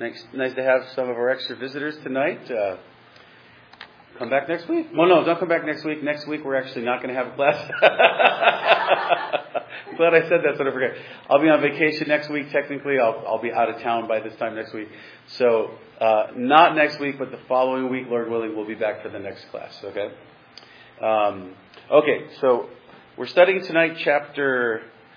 Nice to have some of our extra visitors tonight. Come back next week? Well, no, don't come back next week. Next week we're actually not going to have a class. Glad I said that so I forget. I'll be on vacation next week. Technically, I'll be out of town by this time next week. So, not next week, but the following week, Lord willing, we'll be back for the next class. Okay? Okay, so we're studying tonight chapter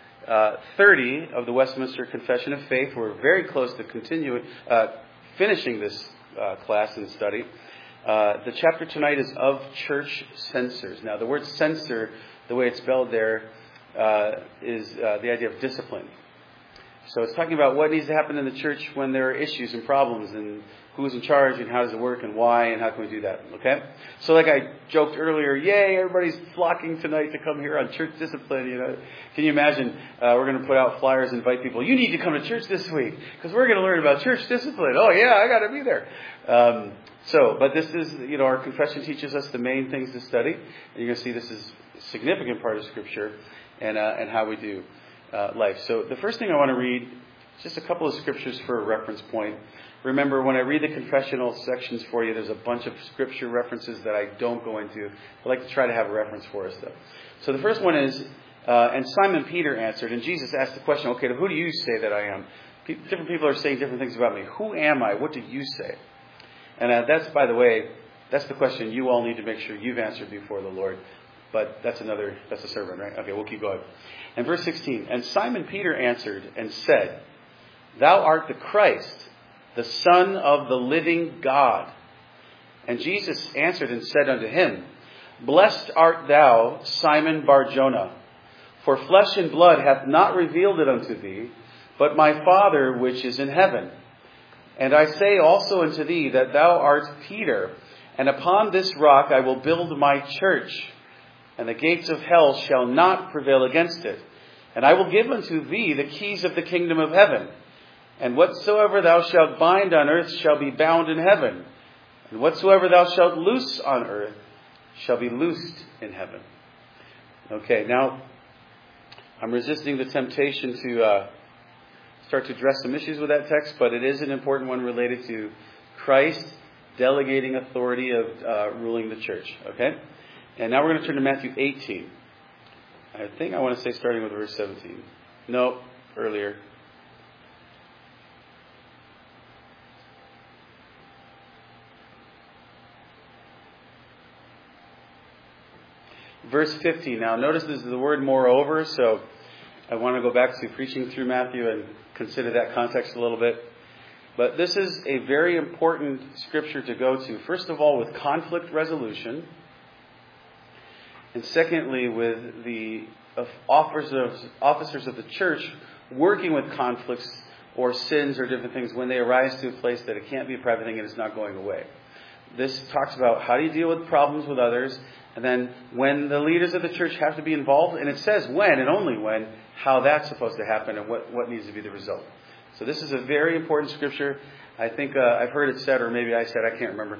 30 of the Westminster Confession of Faith. We're very close to finishing this class and study. The chapter tonight is of church censors. Now, the word censor, the way it's spelled there, is the idea of discipline. So it's talking about what needs to happen in the church when there are issues and problems, and who's in charge, and how does it work, and why, and how can we do that, okay? So like I joked earlier, yay, everybody's flocking tonight to come here on church discipline, you know. Can you imagine, we're going to put out flyers, invite people, you need to come to church this week, because we're going to learn about church discipline. Oh yeah, I got to be there. But this is, our confession teaches us the main things to study, and you're going to see this is a significant part of Scripture, and how we do life. So the first thing I want to read is just a couple of scriptures for a reference point. Remember, when I read the confessional sections for you, there's a bunch of scripture references that I don't go into. I like to try to have a reference for us, though. So the first one is, and Simon Peter answered, and Jesus asked the question, okay, who do you say that I am? Different people are saying different things about me. Who am I? What do you say? And that's, by the way, that's the question you all need to make sure you've answered before the Lord. But that's a sermon, right? Okay, we'll keep going. And verse 16, and Simon Peter answered and said, Thou art the Christ, the Son of the living God. And Jesus answered and said unto him, Blessed art thou, Simon Bar-Jonah, for flesh and blood hath not revealed it unto thee, but my Father which is in heaven. And I say also unto thee that thou art Peter, and upon this rock I will build my church, and the gates of hell shall not prevail against it. And I will give unto thee the keys of the kingdom of heaven. And whatsoever thou shalt bind on earth shall be bound in heaven. And whatsoever thou shalt loose on earth shall be loosed in heaven. Okay, now I'm resisting the temptation to start to address some issues with that text, but it is an important one related to Christ delegating authority of ruling the church. Okay? And now we're going to turn to Matthew 18. I think I want to say starting with verse 17. No, earlier. Verse 15. Now notice this is the word moreover, so I want to go back to preaching through Matthew and consider that context a little bit. But this is a very important scripture to go to. First of all, with conflict resolution. And secondly, with the officers of the church working with conflicts or sins or different things when they arise to a place that it can't be a private thing and it's not going away. This talks about how do you deal with problems with others, and then when the leaders of the church have to be involved, and it says when and only when, how that's supposed to happen and what needs to be the result. So this is a very important scripture. I think I've heard it said, or maybe I said, I can't remember.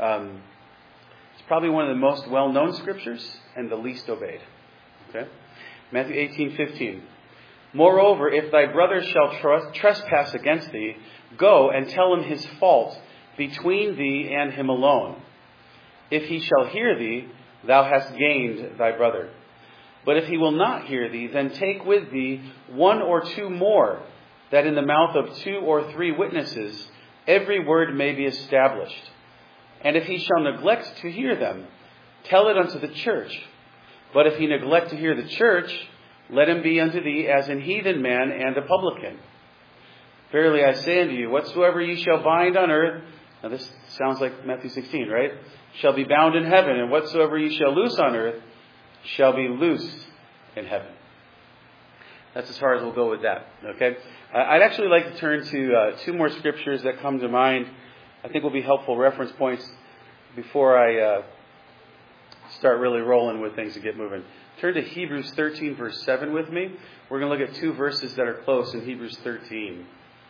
It's probably one of the most well-known scriptures and the least obeyed. Okay? Matthew 18:15. Moreover, if thy brother shall trespass against thee, go and tell him his fault between thee and him alone. If he shall hear thee, thou hast gained thy brother. But if he will not hear thee, then take with thee one or two more, that in the mouth of 2 or 3 witnesses every word may be established. And if he shall neglect to hear them, tell it unto the church. But if he neglect to hear the church, let him be unto thee as an heathen man and a publican. Verily I say unto you, whatsoever ye shall bind on earth, now this sounds like Matthew 16, right? Shall be bound in heaven, and whatsoever ye shall loose on earth shall be loosed in heaven. That's as far as we'll go with that. Okay? I'd actually like to turn to 2 more scriptures that come to mind. I think will be helpful reference points before I start really rolling with things and get moving. Turn to Hebrews 13, verse 7 with me. We're going to look at 2 verses that are close in Hebrews 13.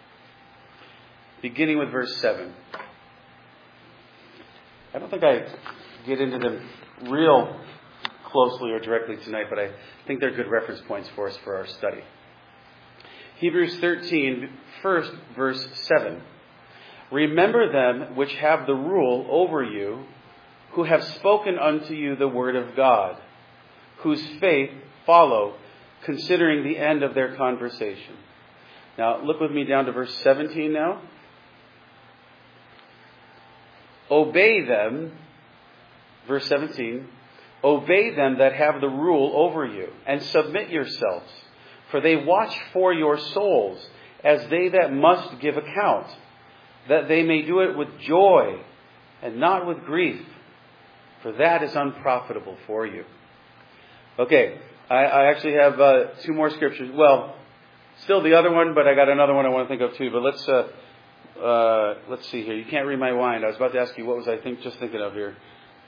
Beginning with verse 7. I don't think I get into them real closely or directly tonight, but I think they're good reference points for us for our study. Hebrews 13, first verse 7. Remember them which have the rule over you, who have spoken unto you the word of God, whose faith follow, considering the end of their conversation. Now, look with me down to verse 17 now. Obey them, verse 17, obey them that have the rule over you, and submit yourselves, for they watch for your souls, as they that must give account, that they may do it with joy, and not with grief, for that is unprofitable for you. Okay, I actually have 2 more scriptures. Well, still the other one, but I got another one I want to think of too. But let's see here. You can't read my mind. I was about to ask you what was I just thinking of here.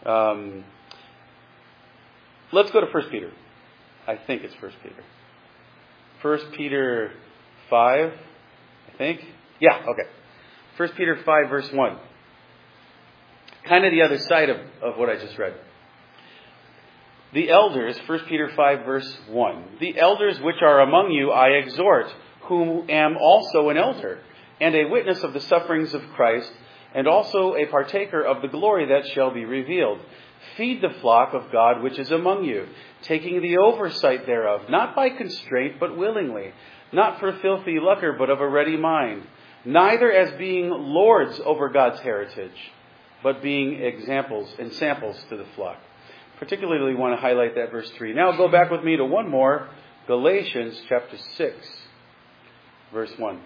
Let's go to 1 Peter. I think it's 1 Peter. 1 Peter 5, I think. Yeah, okay. 1 Peter 5, verse 1. Kind of the other side of what I just read. The elders, 1 Peter 5, verse 1. The elders which are among you I exhort, whom am also an elder, and a witness of the sufferings of Christ, and also a partaker of the glory that shall be revealed. Feed the flock of God which is among you, taking the oversight thereof, not by constraint, but willingly, not for filthy lucre, but of a ready mind, neither as being lords over God's heritage, but being examples and samples to the flock. Particularly want to highlight that verse 3. Now go back with me to one more, Galatians chapter 6, verse 1.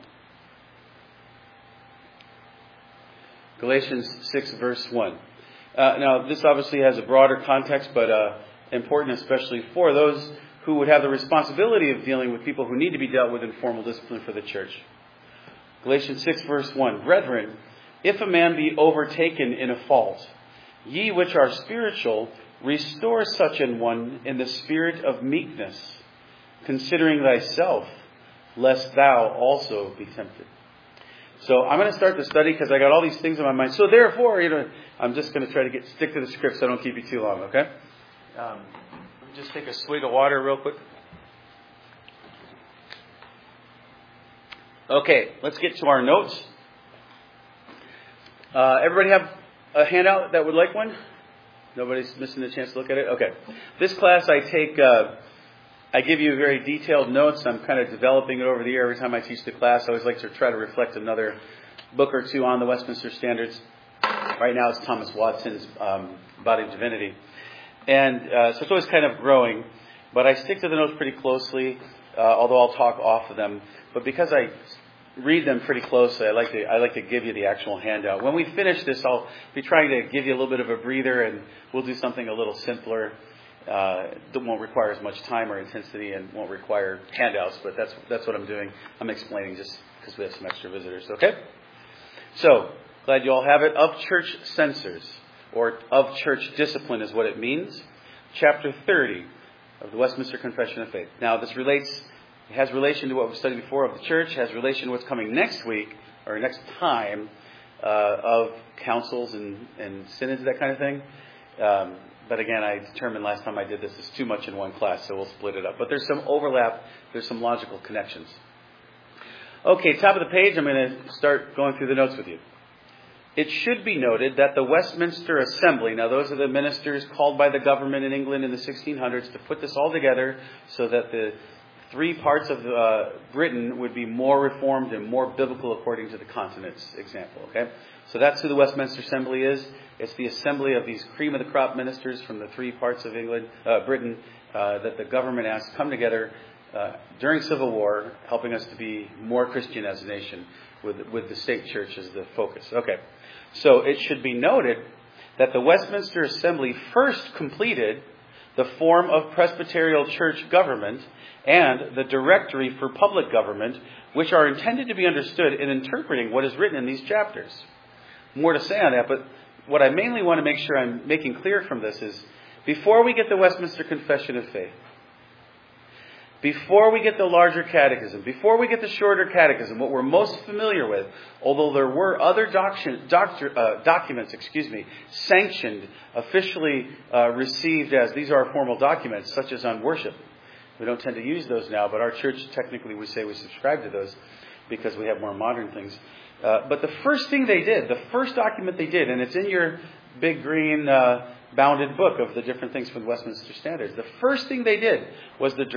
Galatians 6, verse 1. Now, this obviously has a broader context, but important especially for those who would have the responsibility of dealing with people who need to be dealt with in formal discipline for the church. Galatians 6, verse 1. Brethren, if a man be overtaken in a fault, ye which are spiritual, restore such an one in the spirit of meekness, considering thyself, lest thou also be tempted. So I'm going to start the study because I got all these things in my mind. So therefore, I'm just going to try to stick to the script so I don't keep you too long, okay? Let me just take a swig of water real quick. Okay, let's get to our notes. Everybody have a handout that would like one? Nobody's missing the chance to look at it? Okay. This class I take, I give you very detailed notes. I'm kind of developing it over the year. Every time I teach the class, I always like to try to reflect another book or two on the Westminster Standards. Right now it's Thomas Watson's Body of Divinity. And so it's always kind of growing. But I stick to the notes pretty closely, although I'll talk off of them. But because I read them pretty closely, I like to give you the actual handout. When we finish this, I'll be trying to give you a little bit of a breather, and we'll do something a little simpler. That won't require as much time or intensity and won't require handouts, but that's what I'm doing. I'm explaining just because we have some extra visitors, okay? So, glad you all have it. Of church censors, or of church discipline is what it means. Chapter 30 of the Westminster Confession of Faith. Now, this has relation to what we studied before of the church, has relation to what's coming next week, or next time, of councils and synods, that kind of thing. But again, I determined last time I did this is too much in one class, so we'll split it up. But there's some overlap, there's some logical connections. Okay, top of the page, I'm going to start going through the notes with you. It should be noted that the Westminster Assembly, now those are the ministers called by the government in England in the 1600s to put this all together so that the 3 parts of Britain would be more reformed and more biblical according to the continent's example. Okay, so that's who the Westminster Assembly is. It's the assembly of these cream of the crop ministers from the 3 parts of Britain, that the government asked come together during Civil War, helping us to be more Christian as a nation, with the state church as the focus. Okay, so it should be noted that the Westminster Assembly first completed the form of Presbyterial church government and the directory for public government, which are intended to be understood in interpreting what is written in these chapters. More to say on that, but what I mainly want to make sure I'm making clear from this is, before we get the Westminster Confession of Faith, before we get the larger catechism, before we get the shorter catechism, what we're most familiar with, although there were other documents, sanctioned, officially received as these are formal documents, such as on worship. We don't tend to use those now, but our church, technically, we say we subscribe to those because we have more modern things. But the first thing they did, the first document they did, and it's in your big green bounded book of the different things from the Westminster Standards. The first thing they did was the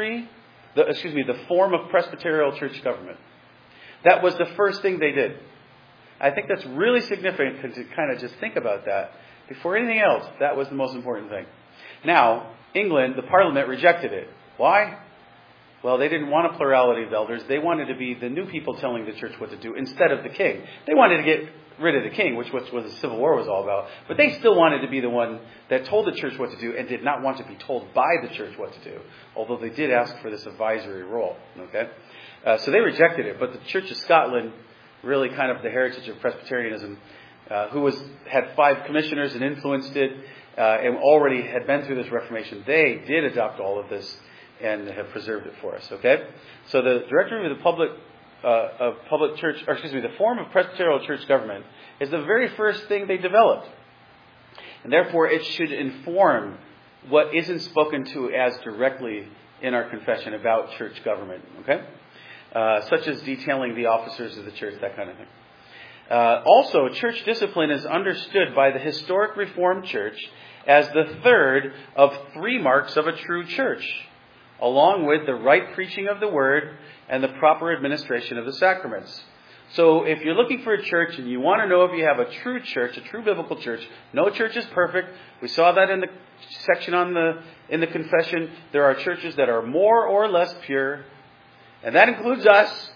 form of Presbyterial church government. That was the first thing they did. I think that's really significant to kind of just think about that. Before anything else, that was the most important thing. Now, England, the Parliament rejected it. Why? Well, they didn't want a plurality of elders. They wanted to be the new people telling the church what to do instead of the king. They wanted to get rid of the king, which was what the Civil War was all about. But they still wanted to be the one that told the church what to do and did not want to be told by the church what to do, although they did ask for this advisory role. Okay, so they rejected it. But the Church of Scotland, really kind of the heritage of Presbyterianism, who had 5 commissioners and influenced it, and already had been through this Reformation, they did adopt all of this and have preserved it for us. Okay, so the Directory of the Public Church, the form of Presbyterial church government is the very first thing they developed, and therefore it should inform what isn't spoken to as directly in our confession about church government. Okay, such as detailing the officers of the church, that kind of thing. Also, church discipline is understood by the historic Reformed Church as the third of 3 marks of a true church, along with the right preaching of the word and the proper administration of the sacraments. So if you're looking for a church and you want to know if you have a true church, a true biblical church, no church is perfect. We saw that in the section in the confession. There are churches that are more or less pure, and that includes us.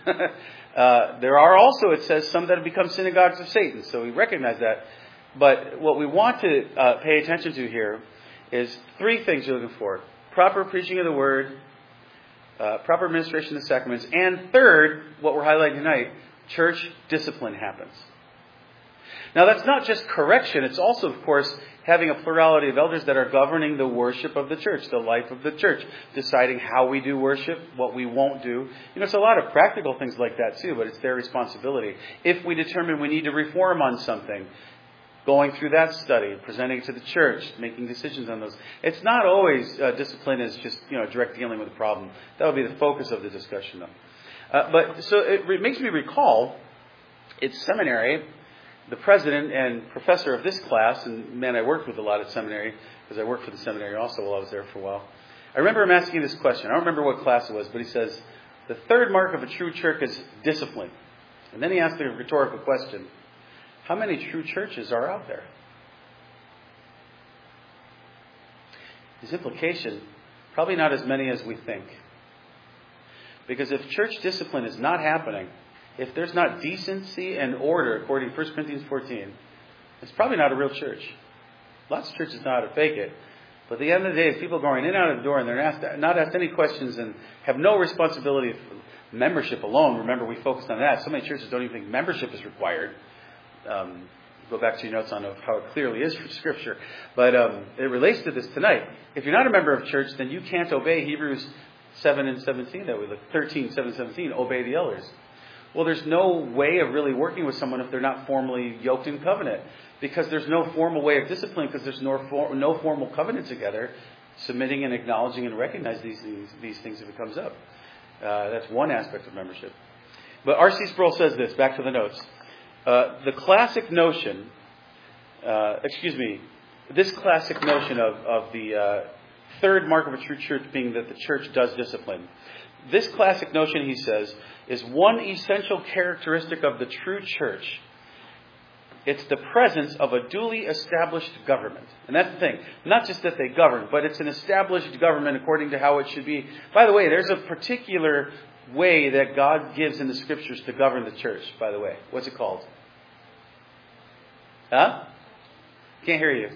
There are also, it says, some that have become synagogues of Satan. So we recognize that. But what we want to pay attention to here is 3 things you're looking for. Proper preaching of the word, proper administration of the sacraments, and third, what we're highlighting tonight, church discipline happens. Now that's not just correction, it's also, of course, having a plurality of elders that are governing the worship of the church, the life of the church, deciding how we do worship, what we won't do. It's a lot of practical things like that too, but it's their responsibility. If we determine we need to reform on something, going through that study, presenting it to the church, making decisions on those. It's not always discipline is just direct dealing with the problem. That would be the focus of the discussion, though. But so it makes me recall, at seminary, the president and professor of this class, and man, I worked with a lot at seminary because I worked for the seminary also while I was there for a while. I remember him asking this question. I don't remember what class it was, but he says the third mark of a true church is discipline. And then he asked a rhetorical question. How many true churches are out there? His implication, probably not as many as we think. Because if church discipline is not happening, if there's not decency and order, according to 1 Corinthians 14, it's probably not a real church. Lots of churches know how to fake it. But at the end of the day, it's people going in and out of the door and they're not asked any questions and have no responsibility for membership alone. Remember, we focused on that. So many churches don't even think membership is required. Go back to your notes on how it clearly is for Scripture. But it relates to this tonight. If you're not a member of church, then you can't obey Hebrews 7 and 17 that we look 13, 7, 17, obey the elders. Well, there's no way of really working with someone if they're not formally yoked in covenant. Because there's no formal way of discipline, because there's no formal covenant together, submitting and acknowledging and recognizing these things if it comes up. That's one aspect of membership. But R.C. Sproul says this, back to the notes. The classic notion, this classic notion of the third mark of a true church being that the church does discipline. This classic notion, he says, is one essential characteristic of the true church. It's the presence of a duly established government. And that's the thing. Not just that they govern, but it's an established government according to how it should be. By the way, there's a particular way that God gives in the Scriptures to govern the church, by the way. What's it called? Huh? Can't hear you.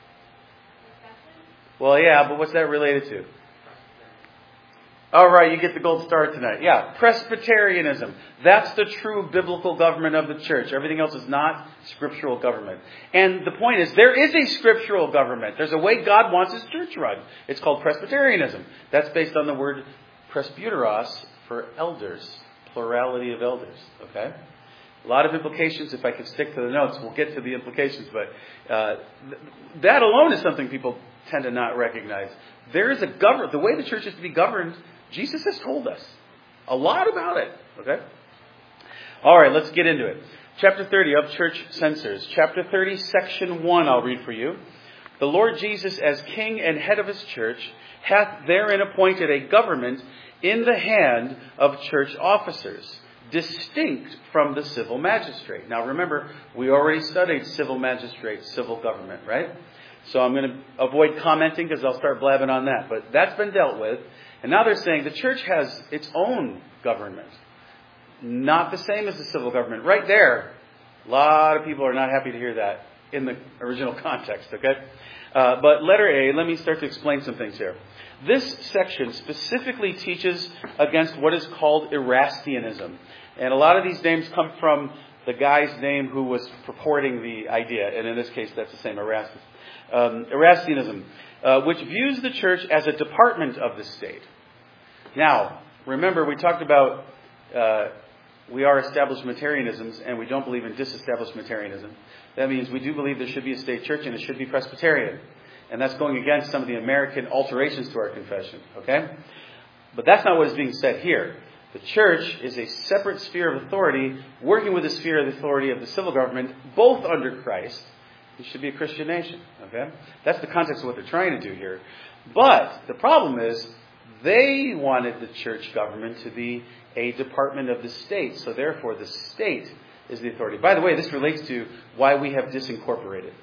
Well, yeah, but what's that related to? All right, you get the gold star tonight. Yeah, Presbyterianism. That's the true biblical government of the church. Everything else is not scriptural government. And the point is, there is a scriptural government. There's a way God wants His church run. It's called Presbyterianism. That's based on the word presbyteros for elders, plurality of elders. Okay? A lot of implications. If I could stick to the notes, we'll get to the implications. But that alone is something people tend to not recognize. There is a government. The way the church is to be governed, Jesus has told us a lot about it. Okay? All right, let's get into it. Chapter 30 of Church Censors. Chapter 30, section 1, I'll read for you. The Lord Jesus, as King and head of his church, hath therein appointed a government in the hand of church officers, distinct from the civil magistrate. Now remember, we already studied civil magistrate, civil government, right? So I'm going to avoid commenting because I'll start blabbing on that. But that's been dealt with. And now they're saying the church has its own government. Not the same as the civil government. Right there, a lot of people are not happy to hear that in the original context, okay? But letter A, let me start to explain some things here. This section specifically teaches against what is called Erastianism. And a lot of these names come from the guy's name who was purporting the idea. And in this case, that's the same, Erastus. Erastianism, which views the church as a department of the state. Now, remember, we talked about we are establishmentarianisms, and we don't believe in disestablishmentarianism. That means we do believe there should be a state church, and it should be Presbyterian. And that's going against some of the American alterations to our confession, okay? But that's not what is being said here. The church is a separate sphere of authority, working with the sphere of authority of the civil government, both under Christ. It should be a Christian nation, okay? That's the context of what they're trying to do here. But the problem is, they wanted the church government to be a department of the state. So therefore, the state is the authority. By the way, this relates to why we have deincorporated,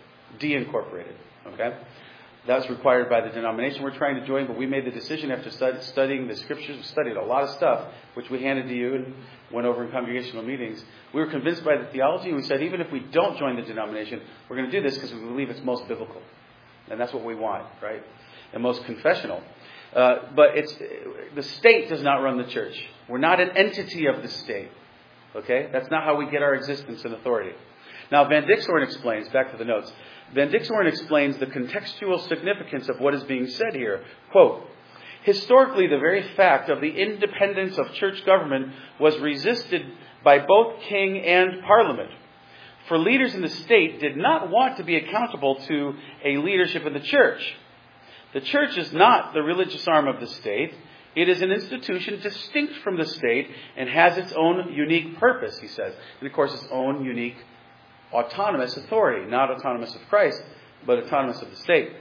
okay? That was required by the denomination we're trying to join, but we made the decision after studying the scriptures. We studied a lot of stuff, which we handed to you and went over in congregational meetings. We were convinced by the theology, and we said, even if we don't join the denomination, we're going to do this because we believe it's most biblical. And that's what we want, right? And most confessional. But the state does not run the church. We're not an entity of the state. Okay? That's not how we get our existence and authority. Now, Van Dixhoorn explains, back to the notes, Van Dixhoorn explains the contextual significance of what is being said here. Quote, historically, the very fact of the independence of church government was resisted by both king and parliament. For leaders in the state did not want to be accountable to a leadership in the church. The church is not the religious arm of the state. It is an institution distinct from the state and has its own unique purpose, he says. And of course, its own unique autonomous authority. Not autonomous of Christ, but autonomous of the state.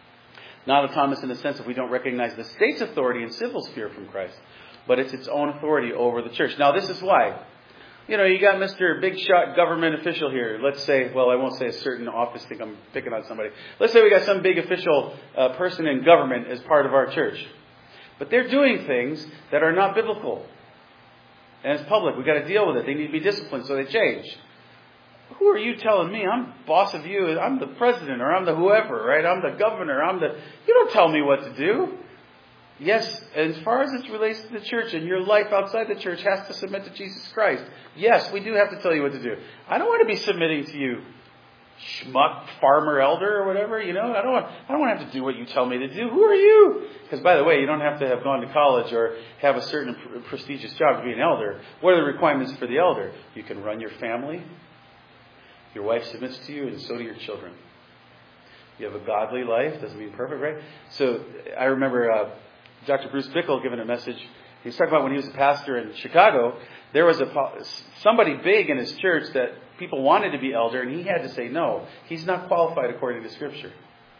Not autonomous in the sense that we don't recognize the state's authority in civil sphere from Christ. But it's its own authority over the church. Now, this is why. You know, you got Mr. Big Shot government official here. Let's say, well, I won't say a certain office, think I'm picking on somebody. Let's say we got some big official person in government as part of our church. But they're doing things that are not biblical. And it's public. We've got to deal with it. They need to be disciplined, so they change. Who are you telling me? I'm boss of you. I'm the president, or I'm the whoever, right? I'm the governor. You don't tell me what to do. Yes, as far as it relates to the church, and your life outside the church has to submit to Jesus Christ. Yes, we do have to tell you what to do. I don't want to be submitting to you, schmuck, farmer, elder, or whatever. You know, I don't want to have to do what you tell me to do. Who are you? Because, by the way, you don't have to have gone to college or have a certain prestigious job to be an elder. What are the requirements for the elder? You can run your family. Your wife submits to you, and so do your children. You have a godly life. Doesn't mean perfect, right? So I remember Dr. Bruce Bickle giving a message. He was talking about when he was a pastor in Chicago, there was somebody big in his church that people wanted to be elder, and he had to say, no, he's not qualified according to Scripture.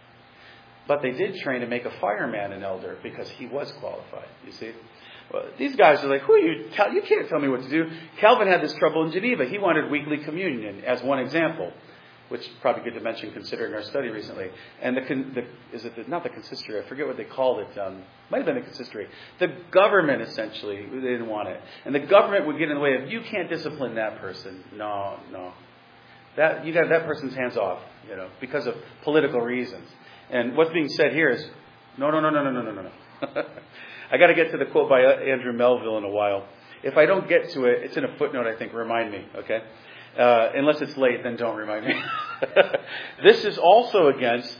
But they did train to make a fireman an elder because he was qualified, you see. Well, these guys are like, who are you? You can't tell me what to do. Calvin had this trouble in Geneva. He wanted weekly communion as one example, which is probably good to mention considering our study recently. And not the consistory, I forget what they called it. Might have been the consistory. The government, essentially, they didn't want it. And the government would get in the way of, you can't discipline that person. No. You got that person's hands off, you know, because of political reasons. And what's being said here is, no. I got to get to the quote by Andrew Melville in a while. If I don't get to it, it's in a footnote, I think. Remind me, okay? Unless it's late, then don't remind me. This is also against...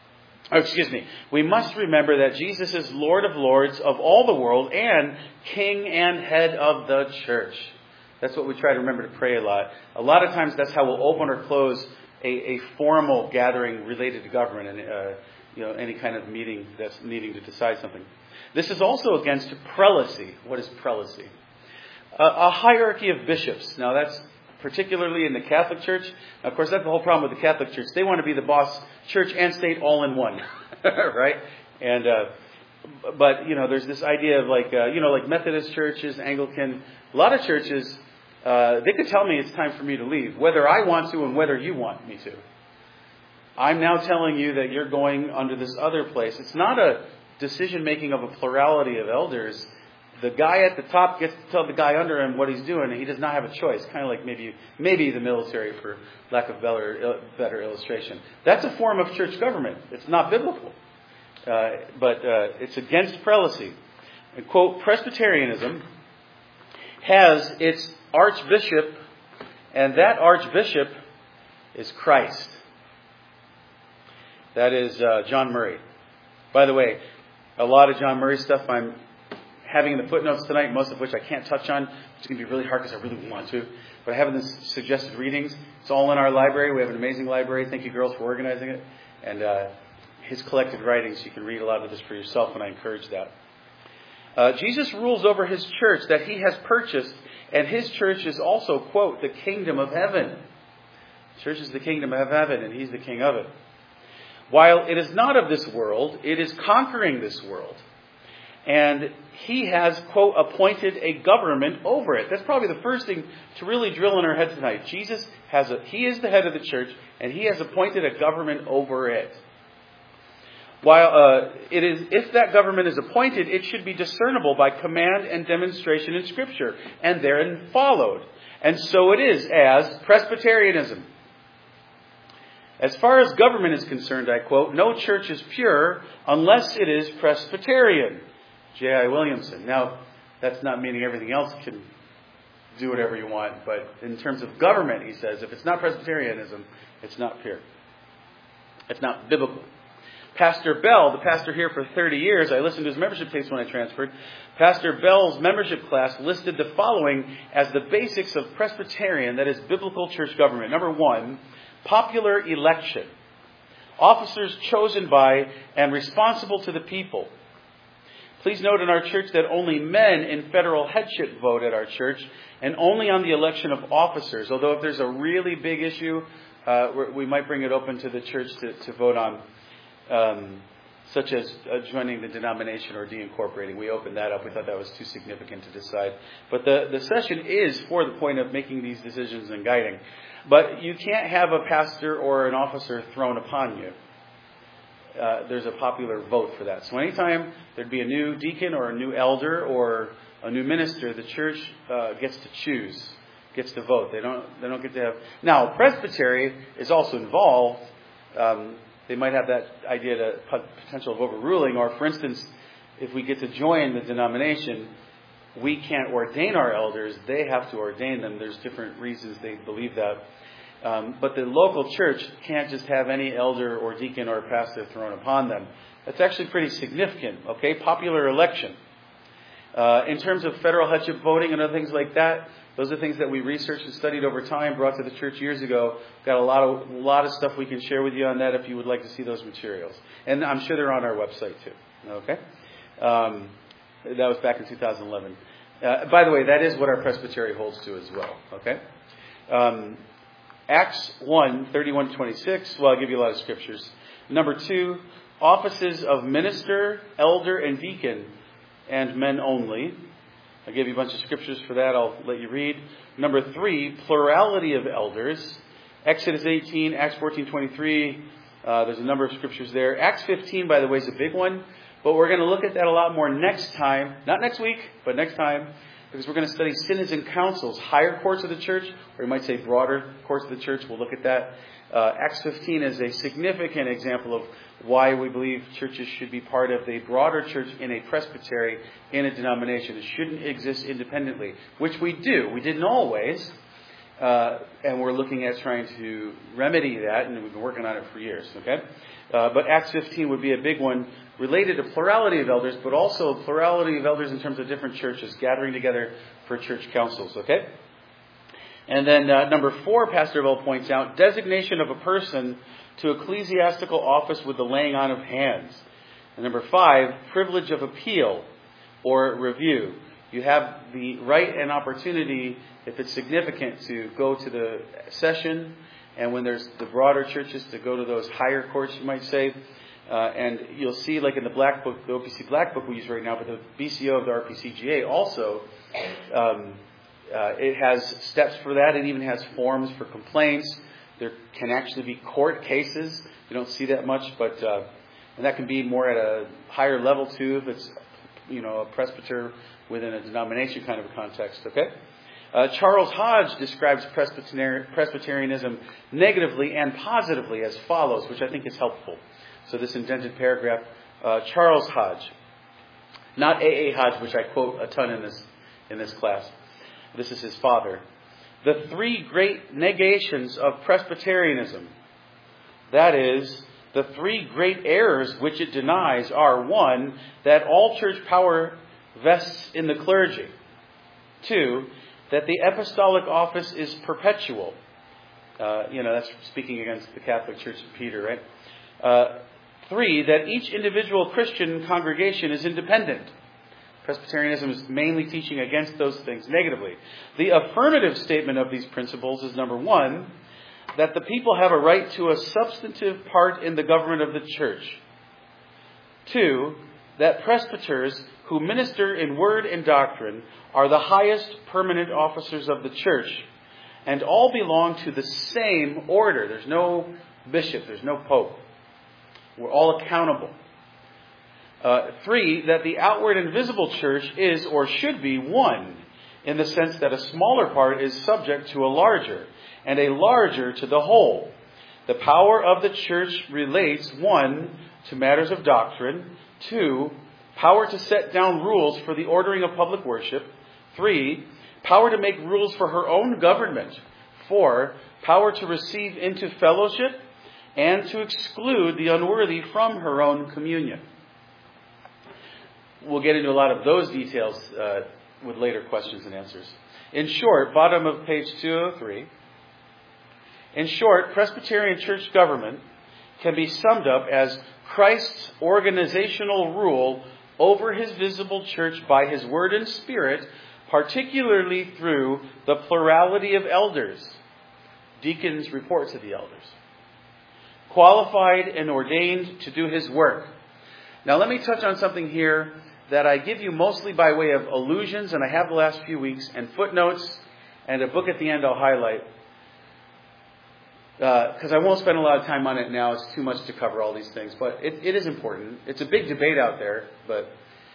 We must remember that Jesus is Lord of Lords of all the world and King and Head of the Church. That's what we try to remember to pray a lot. A lot of times that's how we'll open or close a formal gathering related to government and any kind of meeting that's needing to decide something. This is also against prelacy. What is prelacy? a hierarchy of bishops. Now, that's particularly in the Catholic Church. Now, of course, that's the whole problem with the Catholic Church. They want to be the boss church and state all in one, right? And but there's this idea of like Methodist churches, Anglican, a lot of churches. They could tell me it's time for me to leave, whether I want to and whether you want me to. I'm now telling you that you're going under this other place. It's not a decision making of a plurality of elders. The guy at the top gets to tell the guy under him what he's doing, and he does not have a choice. Kind of like maybe the military, for lack of better illustration. That's a form of church government. It's not biblical, but it's against prelacy. And, quote, Presbyterianism has its archbishop, and that archbishop is Christ. That is John Murray. By the way, a lot of John Murray stuff I'm having in the footnotes tonight, most of which I can't touch on. It's going to be really hard because I really want to. But I have in the suggested readings. It's all in our library. We have an amazing library. Thank you, girls, for organizing it. And his collected writings, you can read a lot of this for yourself, and I encourage that. Jesus rules over his church that he has purchased, and his church is also, quote, the kingdom of heaven. The church is the kingdom of heaven, and he's the king of it. While it is not of this world, it is conquering this world. And he has, quote, appointed a government over it. That's probably the first thing to really drill in our head tonight. Jesus he is the head of the church, and he has appointed a government over it. While if that government is appointed, it should be discernible by command and demonstration in Scripture, and therein followed. And so it is as Presbyterianism. As far as government is concerned, I quote, no church is pure unless it is Presbyterian. J.I. Williamson. Now, that's not meaning everything else can do whatever you want, but in terms of government, he says, if it's not Presbyterianism, it's not pure. It's not biblical. Pastor Bell, the pastor here for 30 years, I listened to his membership tapes when I transferred. Pastor Bell's membership class listed the following as the basics of Presbyterian, that is biblical church government. Number 1, popular election. Officers chosen by and responsible to the people. Please note in our church that only men in federal headship vote at our church, and only on the election of officers. Although if there's a really big issue, we might bring it open to the church to vote on, such as joining the denomination or deincorporating. We opened that up. We thought that was too significant to decide. But the session is for the point of making these decisions and guiding. But you can't have a pastor or an officer thrown upon you. There's a popular vote for that. So anytime there'd be a new deacon or a new elder or a new minister, the church gets to choose, gets to vote. They don't get to have. Now, presbytery is also involved. They might have that idea, the potential of overruling. Or, for instance, if we get to join the denomination, we can't ordain our elders. They have to ordain them. There's different reasons they believe that. But the local church can't just have any elder or deacon or pastor thrown upon them. That's actually pretty significant, okay? Popular election. In terms of federal headship voting and other things like that, those are things that we researched and studied over time, brought to the church years ago. Got a lot of stuff we can share with you on that if you would like to see those materials. And I'm sure they're on our website too, okay? That was back in 2011. By the way, that is what our presbytery holds to as well, okay? Acts 1, 31-26. Well, I'll give you a lot of scriptures. Number 2, offices of minister, elder, and deacon, and men only. I gave you a bunch of scriptures for that. I'll let you read. Number 3, plurality of elders. Exodus 18, Acts 14:23. There's a number of scriptures there. Acts 15, by the way, is a big one. But we're going to look at that a lot more next time. Not next week, but next time. Because we're going to study synods and councils, higher courts of the church, or you might say broader courts of the church. We'll look at that. Acts 15 is a significant example of why we believe churches should be part of the broader church in a presbytery, in a denomination. It shouldn't exist independently, which we do. We didn't always. And we're looking at trying to remedy that, and we've been working on it for years. Okay? But Acts 15 would be a big one related to plurality of elders, but also plurality of elders in terms of different churches gathering together for church councils. Okay? And then number 4, Pastor Bell points out, designation of a person to ecclesiastical office with the laying on of hands. And number 5, privilege of appeal or review. You have the right and opportunity, if it's significant, to go to the session, and when there's the broader churches, to go to those higher courts, you might say. And you'll see, like in the Black Book, the OPC Black Book we use right now, but the BCO of the RPCGA also, it has steps for that. It even has forms for complaints. There can actually be court cases. You don't see that much, but and that can be more at a higher level too, if it's a presbyter within a denomination kind of a context. Okay. Charles Hodge describes Presbyterianism negatively and positively as follows, which I think is helpful. So this indented paragraph, Charles Hodge, not A.A. Hodge, which I quote a ton in this class. This is his father. The three great negations of Presbyterianism, that is, the three great errors which it denies, are: 1, that all church power vests in the clergy; 2, that the apostolic office is perpetual. That's speaking against the Catholic Church of Peter, right? 3, that each individual Christian congregation is independent. Presbyterianism is mainly teaching against those things negatively. The affirmative statement of these principles is, number 1, that the people have a right to a substantive part in the government of the church. 2, that presbyters who minister in word and doctrine are the highest permanent officers of the church, and all belong to the same order. There's no bishop, there's no pope. We're all accountable. 3, that the outward and visible church is or should be one, in the sense that a smaller part is subject to a larger, and a larger to the whole. The power of the church relates: 1, to matters of doctrine; 2, power to set down rules for the ordering of public worship; 3, power to make rules for her own government; 4, power to receive into fellowship and to exclude the unworthy from her own communion. We'll get into a lot of those details with later questions and answers. In short, bottom of page 203, in short, Presbyterian church government can be summed up as Christ's organizational rule over his visible church by his word and spirit, particularly through the plurality of elders. Deacons report to the elders. Qualified and ordained to do his work. Now let me touch on something here that I give you mostly by way of allusions, and I have the last few weeks, and footnotes, and a book at the end I'll highlight. Because I won't spend a lot of time on it now. It's too much to cover all these things. But it is important. It's a big debate out there. But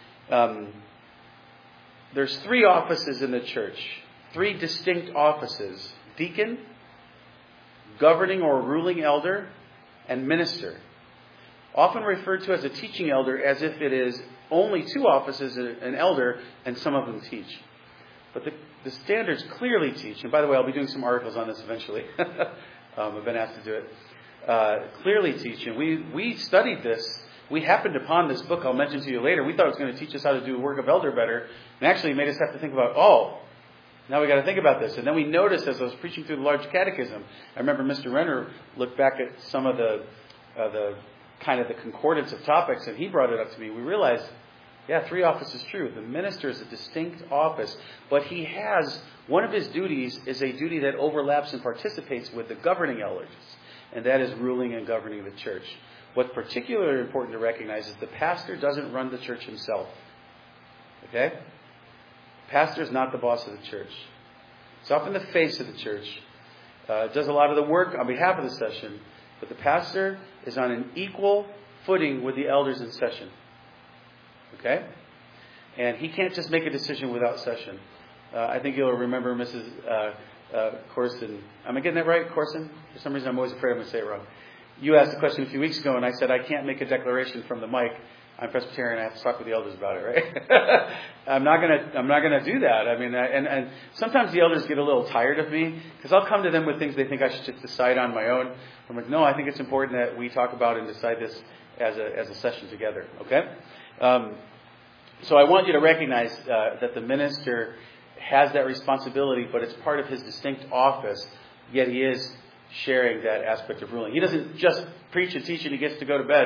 there's 3 offices in the church. 3 distinct offices. Deacon, governing or ruling elder, and minister. Often referred to as a teaching elder, as if it is only 2 offices, an elder, and some of them teach. But the standards clearly teach, and by the way, I'll be doing some articles on this eventually. I've been asked to do it. Clearly teach, and we studied this. We happened upon this book I'll mention to you later. We thought it was going to teach us how to do work of elder better, and actually it made us have to think about, now we got to think about this. And then we noticed as I was preaching through the large catechism, I remember Mr. Renner looked back at some of the kind of the concordance of topics, and he brought it up to me. We realized, 3 offices is true. The minister is a distinct office, but he has, one of his duties is a duty that overlaps and participates with the governing elders, and that is ruling and governing the church. What's particularly important to recognize is the pastor doesn't run the church himself. Okay? The pastor is not the boss of the church. It's often the face of the church. Does a lot of the work on behalf of the session, but the pastor is on an equal footing with the elders in session. Okay? And he can't just make a decision without session. I think you'll remember Mrs. Corson. Am I getting that right, Corson? For some reason I'm always afraid I'm going to say it wrong. You asked a question a few weeks ago, and I said, I can't make a declaration from the mic. I'm Presbyterian. I have to talk with the elders about it, right? I'm not gonna do that. I mean, and sometimes the elders get a little tired of me because I'll come to them with things they think I should just decide on my own. I'm like, no, I think it's important that we talk about and decide this as a session together. Okay. So I want you to recognize that the minister has that responsibility, but it's part of his distinct office. Yet he is sharing that aspect of ruling. He doesn't just preach and teach and he gets to go to bed.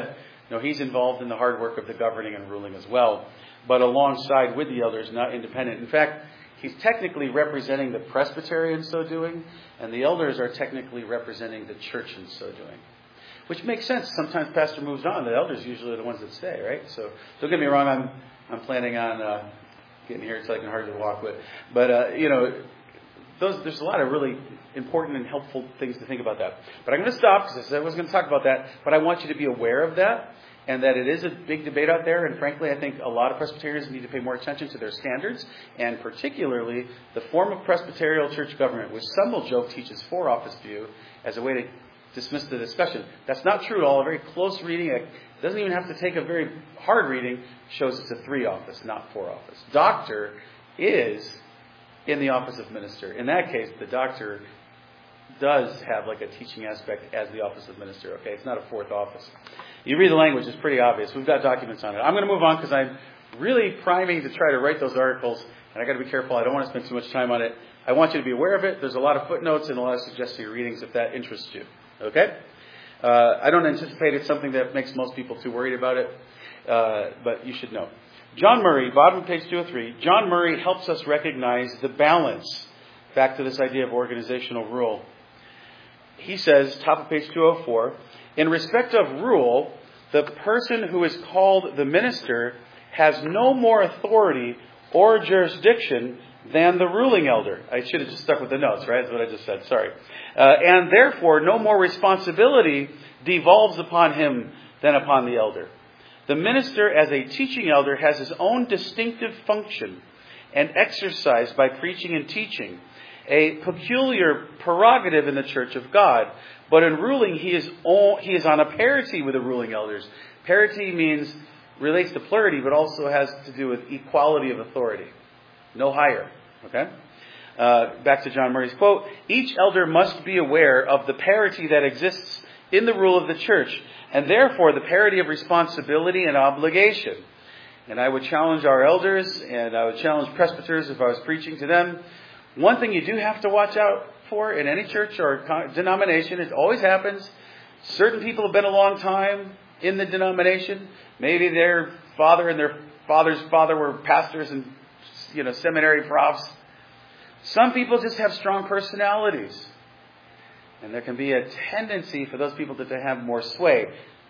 No, he's involved in the hard work of the governing and ruling as well, but alongside with the elders, not independent. In fact, he's technically representing the presbytery in so doing, and the elders are technically representing the church in so doing. Which makes sense. Sometimes pastor moves on. The elders usually are the ones that stay, right? So don't get me wrong. I'm planning on getting here. It's like hard to walk with, but there's a lot of really important and helpful things to think about that. But I'm going to stop because I said I was going to talk about that. But I want you to be aware of that, and that it is a big debate out there. And frankly, I think a lot of Presbyterians need to pay more attention to their standards, and particularly the form of Presbyterial church government, which some will joke teaches 4-office view as a way to dismiss the discussion. That's not true at all. A very close reading, it doesn't even have to take a very hard reading, shows it's a 3-office, not 4-office. Doctor is in the office of minister. In that case, the doctor does have like a teaching aspect as the office of minister. Okay, it's not a 4th office. You read the language, it's pretty obvious. We've got documents on it. I'm going to move on because I'm really priming to try to write those articles, and I got to be careful. I don't want to spend too much time on it. I want you to be aware of it. There's a lot of footnotes and a lot of suggested readings if that interests you. Okay? I don't anticipate it's something that makes most people too worried about it, but you should know. John Murray, bottom of page 203, John Murray helps us recognize the balance, back to this idea of organizational rule. He says, top of page 204, in respect of rule, the person who is called the minister has no more authority or jurisdiction than the ruling elder. I should have just stuck with the notes, right? That's what I just said. Sorry. And therefore, no more responsibility devolves upon him than upon the elder. The minister, as a teaching elder, has his own distinctive function and exercise by preaching and teaching, a peculiar prerogative in the church of God. But in ruling, he is on a parity with the ruling elders. Parity relates to plurality, but also has to do with equality of authority. No higher. Okay? Back to John Murray's quote, each elder must be aware of the parity that exists in the rule of the church, and therefore the parity of responsibility and obligation. And I would challenge our elders, and I would challenge presbyters if I was preaching to them. One thing you do have to watch out for in any church or denomination, it always happens. Certain people have been a long time in the denomination. Maybe their father and their father's father were pastors and seminary profs. Some people just have strong personalities. And there can be a tendency for those people to have more sway.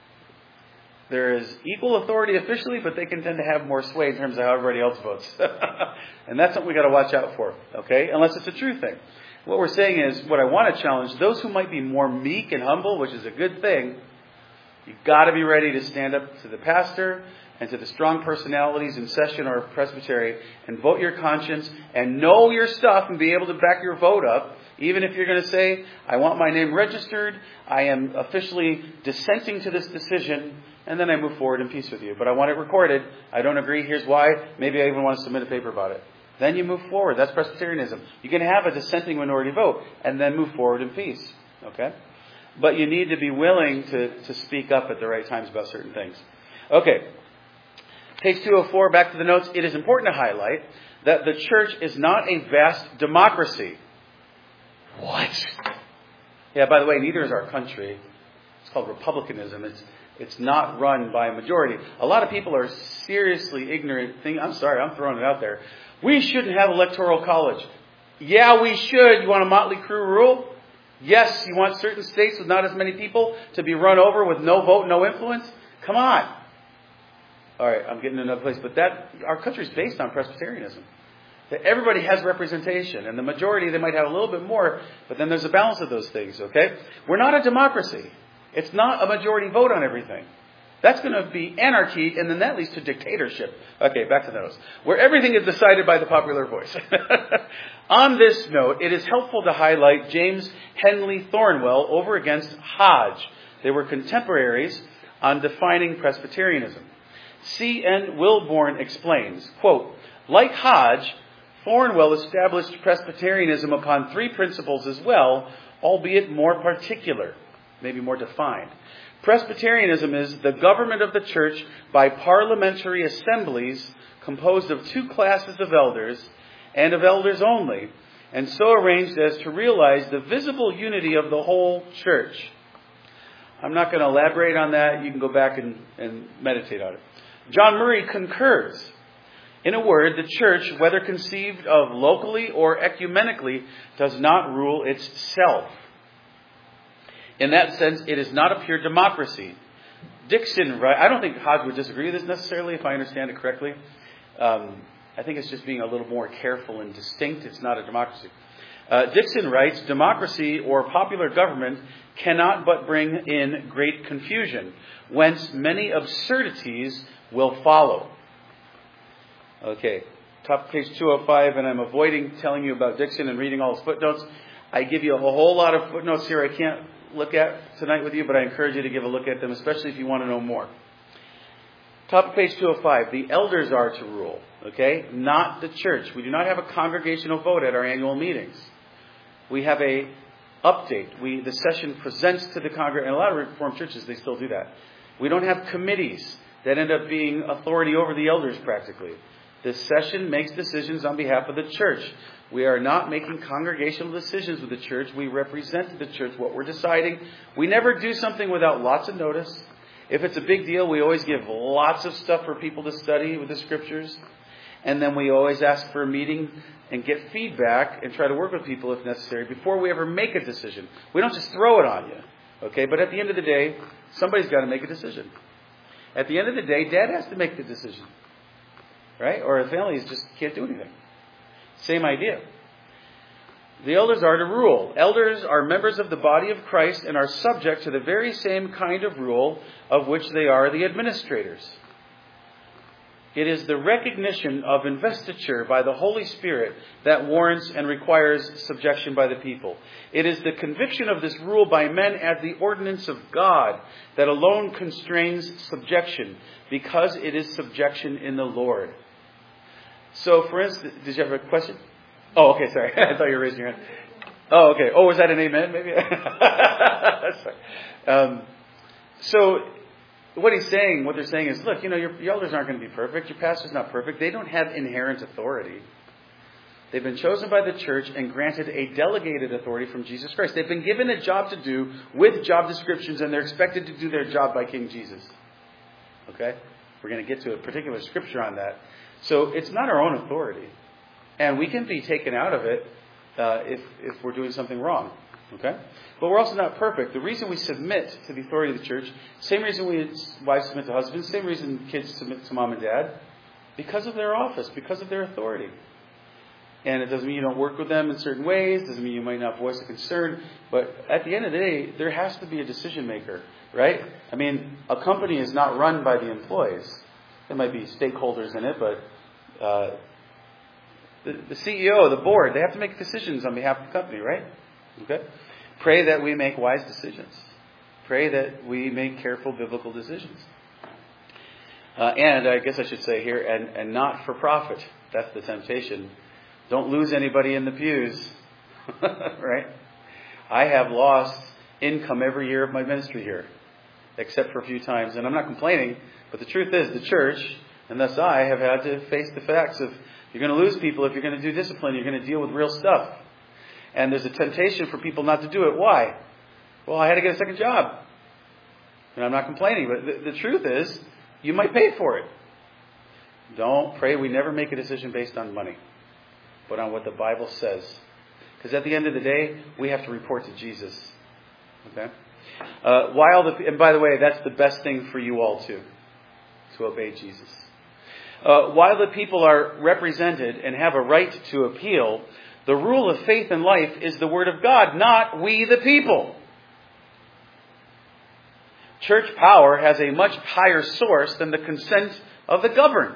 There is equal authority officially, but they can tend to have more sway in terms of how everybody else votes. And that's something we've got to watch out for, okay? Unless it's a true thing. What we're saying is, what I want to challenge, those who might be more meek and humble, which is a good thing, you've got to be ready to stand up to the pastor and to the strong personalities in session or presbytery and vote your conscience and know your stuff and be able to back your vote up. Even if you're going to say, I want my name registered, I am officially dissenting to this decision, and then I move forward in peace with you. But I want it recorded. I don't agree. Here's why. Maybe I even want to submit a paper about it. Then you move forward. That's Presbyterianism. You can have a dissenting minority vote and then move forward in peace. Okay? But you need to be willing to speak up at the right times about certain things. Okay. Page 204, back to the notes. It is important to highlight that the church is not a vast democracy. What? Yeah, by the way, neither is our country. It's called republicanism. It's not run by a majority. A lot of people are seriously ignorant. I'm sorry, I'm throwing it out there. We shouldn't have electoral college. Yeah, we should. You want a motley crew rule? Yes, you want certain states with not as many people to be run over with no vote, no influence? Come on. All right, I'm getting to another place. But our country is based on Presbyterianism. That everybody has representation. And the majority, they might have a little bit more. But then there's a balance of those things, okay? We're not a democracy. It's not a majority vote on everything. That's going to be anarchy, and then that leads to dictatorship. Okay, back to those. Where everything is decided by the popular voice. On this note, it is helpful to highlight James Henley Thornwell over against Hodge. They were contemporaries on defining Presbyterianism. C.N. Wilborn explains, quote, like Hodge, Thornwell established Presbyterianism upon 3 principles as well, albeit more particular, maybe more defined. Presbyterianism is the government of the church by parliamentary assemblies composed of 2 classes of elders and of elders only, and so arranged as to realize the visible unity of the whole church. I'm not going to elaborate on that. You can go back and meditate on it. John Murray concurs. In a word, the church, whether conceived of locally or ecumenically, does not rule itself. In that sense, it is not a pure democracy. Dixon, right? I don't think Hodge would disagree with this necessarily, if I understand it correctly. I think it's just being a little more careful and distinct. It's not a democracy. Dixon writes, democracy or popular government cannot but bring in great confusion, whence many absurdities will follow. Okay, top of page 205, and I'm avoiding telling you about Dixon and reading all his footnotes. I give you a whole lot of footnotes here I can't look at tonight with you, but I encourage you to give a look at them, especially if you want to know more. Top of page 205, the elders are to rule, okay? Not the church. We do not have a congregational vote at our annual meetings. We have a update. The session presents to the congregation, and a lot of Reformed churches, they still do that. We don't have committees that end up being authority over the elders practically. The session makes decisions on behalf of the church. We are not making congregational decisions with the church. We represent to the church what we're deciding. We never do something without lots of notice. If it's a big deal, we always give lots of stuff for people to study with the scriptures. And then we always ask for a meeting and get feedback and try to work with people if necessary before we ever make a decision. We don't just throw it on you. Okay? But at the end of the day, somebody's got to make a decision. At the end of the day, Dad has to make the decision. Right? Or the families just can't do anything. Same idea. The elders are to rule. Elders are members of the body of Christ and are subject to the very same kind of rule of which they are the administrators. It is the recognition of investiture by the Holy Spirit that warrants and requires subjection by the people. It is the conviction of this rule by men as the ordinance of God that alone constrains subjection, because it is subjection in the Lord. So, for instance, did you have a question? Oh, okay, sorry. I thought you were raising your hand. Oh, okay. Oh, was that an amen, maybe? So, what they're saying is, look, your elders aren't going to be perfect. Your pastor's not perfect. They don't have inherent authority. They've been chosen by the church and granted a delegated authority from Jesus Christ. They've been given a job to do with job descriptions, and they're expected to do their job by King Jesus. Okay? We're going to get to a particular scripture on that. So it's not our own authority. And we can be taken out of it if we're doing something wrong. Okay? But we're also not perfect. The reason we submit to the authority of the church, same reason wives submit to husbands, same reason kids submit to mom and dad, because of their office, because of their authority. And it doesn't mean you don't work with them in certain ways, doesn't mean you might not voice a concern, but at the end of the day, there has to be a decision maker, right? I mean, a company is not run by the employees. There might be stakeholders in it, but the CEO, the board, they have to make decisions on behalf of the company, right? Okay? Pray that we make wise decisions. Pray that we make careful biblical decisions. And I guess I should say here, and not for profit. That's the temptation. Don't lose anybody in the pews. Right? I have lost income every year of my ministry here, except for a few times. And I'm not complaining, but the truth is the church, and thus I, have had to face the facts of you're going to lose people if you're going to do discipline. You're going to deal with real stuff. And there's a temptation for people not to do it. Why? Well, I had to get a second job. And I'm not complaining, but the truth is, you might pay for it. Don't pray we never make a decision based on money, but on what the Bible says. Because at the end of the day, we have to report to Jesus. Okay? And by the way, that's the best thing for you all too, to obey Jesus. While the people are represented and have a right to appeal, the rule of faith and life is the Word of God, not we the people. Church power has a much higher source than the consent of the governed.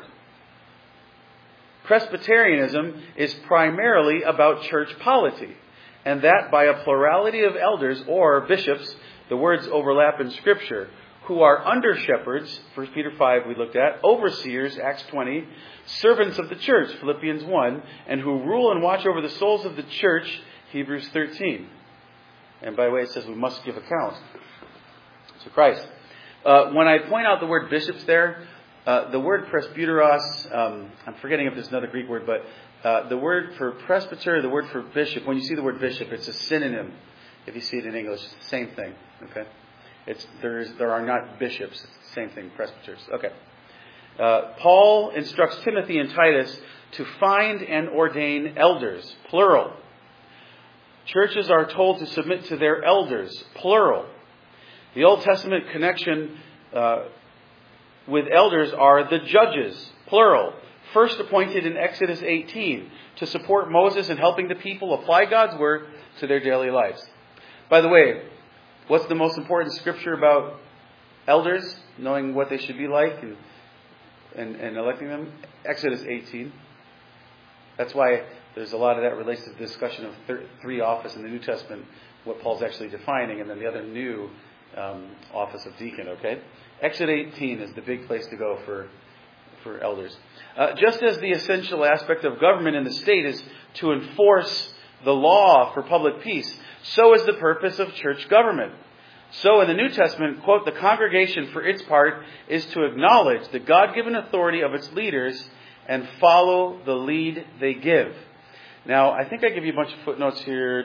Presbyterianism is primarily about church polity, and that by a plurality of elders or bishops, the words overlap in Scripture, who are under shepherds, 1 Peter 5 we looked at, overseers, Acts 20, servants of the church, Philippians 1, and who rule and watch over the souls of the church, Hebrews 13. And by the way, it says we must give account to Christ. When I point out the word bishops there, the word presbyteros, I'm forgetting if there's another Greek word, but the word for presbyter, the word for bishop, when you see the word bishop, it's a synonym. If you see it in English, it's the same thing. Okay? There are not bishops. It's the same thing, presbyters. Okay. Paul instructs Timothy and Titus to find and ordain elders, plural. Churches are told to submit to their elders, plural. The Old Testament connection with elders are the judges, plural. First appointed in Exodus 18 to support Moses in helping the people apply God's word to their daily lives. By the way, what's the most important scripture about elders, knowing what they should be like and electing them? Exodus 18. That's why there's a lot of that relates to the discussion of three office in the New Testament, what Paul's actually defining, and then the other new office of deacon, okay? Exodus 18 is the big place to go for elders. Just as the essential aspect of government in the state is to enforce the law for public peace, so is the purpose of church government. So in the New Testament, quote, the congregation for its part is to acknowledge the God-given authority of its leaders and follow the lead they give. Now, I think I give you a bunch of footnotes here.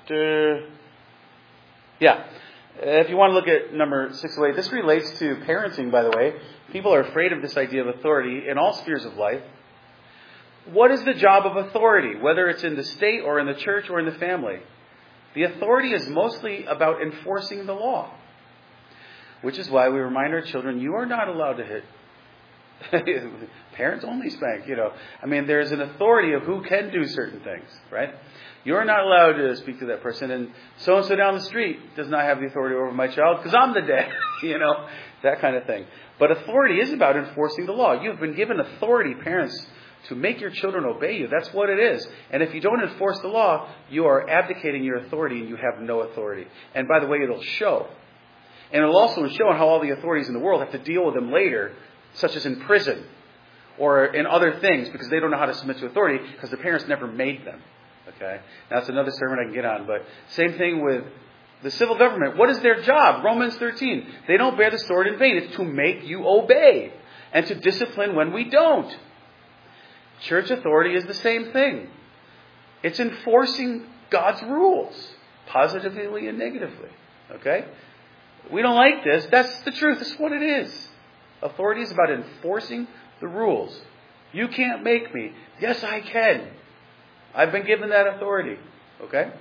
Yeah. If you want to look at number 608, this relates to parenting, by the way. People are afraid of this idea of authority in all spheres of life. What is the job of authority, whether it's in the state or in the church or in the family? The authority is mostly about enforcing the law, which is why we remind our children, you are not allowed to hit. Parents only spank, I mean, there's an authority of who can do certain things, right? You're not allowed to speak to that person, and so-and-so down the street does not have the authority over my child because I'm the dad, that kind of thing. But authority is about enforcing the law. You've been given authority, parents, to make your children obey you. That's what it is. And if you don't enforce the law, you are abdicating your authority and you have no authority. And by the way, it'll show. And it'll also show how all the authorities in the world have to deal with them later, such as in prison or in other things, because they don't know how to submit to authority because the parents never made them. Okay? Now, that's another sermon I can get on. But same thing with the civil government. What is their job? Romans 13. They don't bear the sword in vain. It's to make you obey and to discipline when we don't. Church authority is the same thing. It's enforcing God's rules, positively and negatively. Okay? We don't like this. That's the truth. That's what it is. Authority is about enforcing the rules. You can't make me. Yes, I can. I've been given that authority. Okay?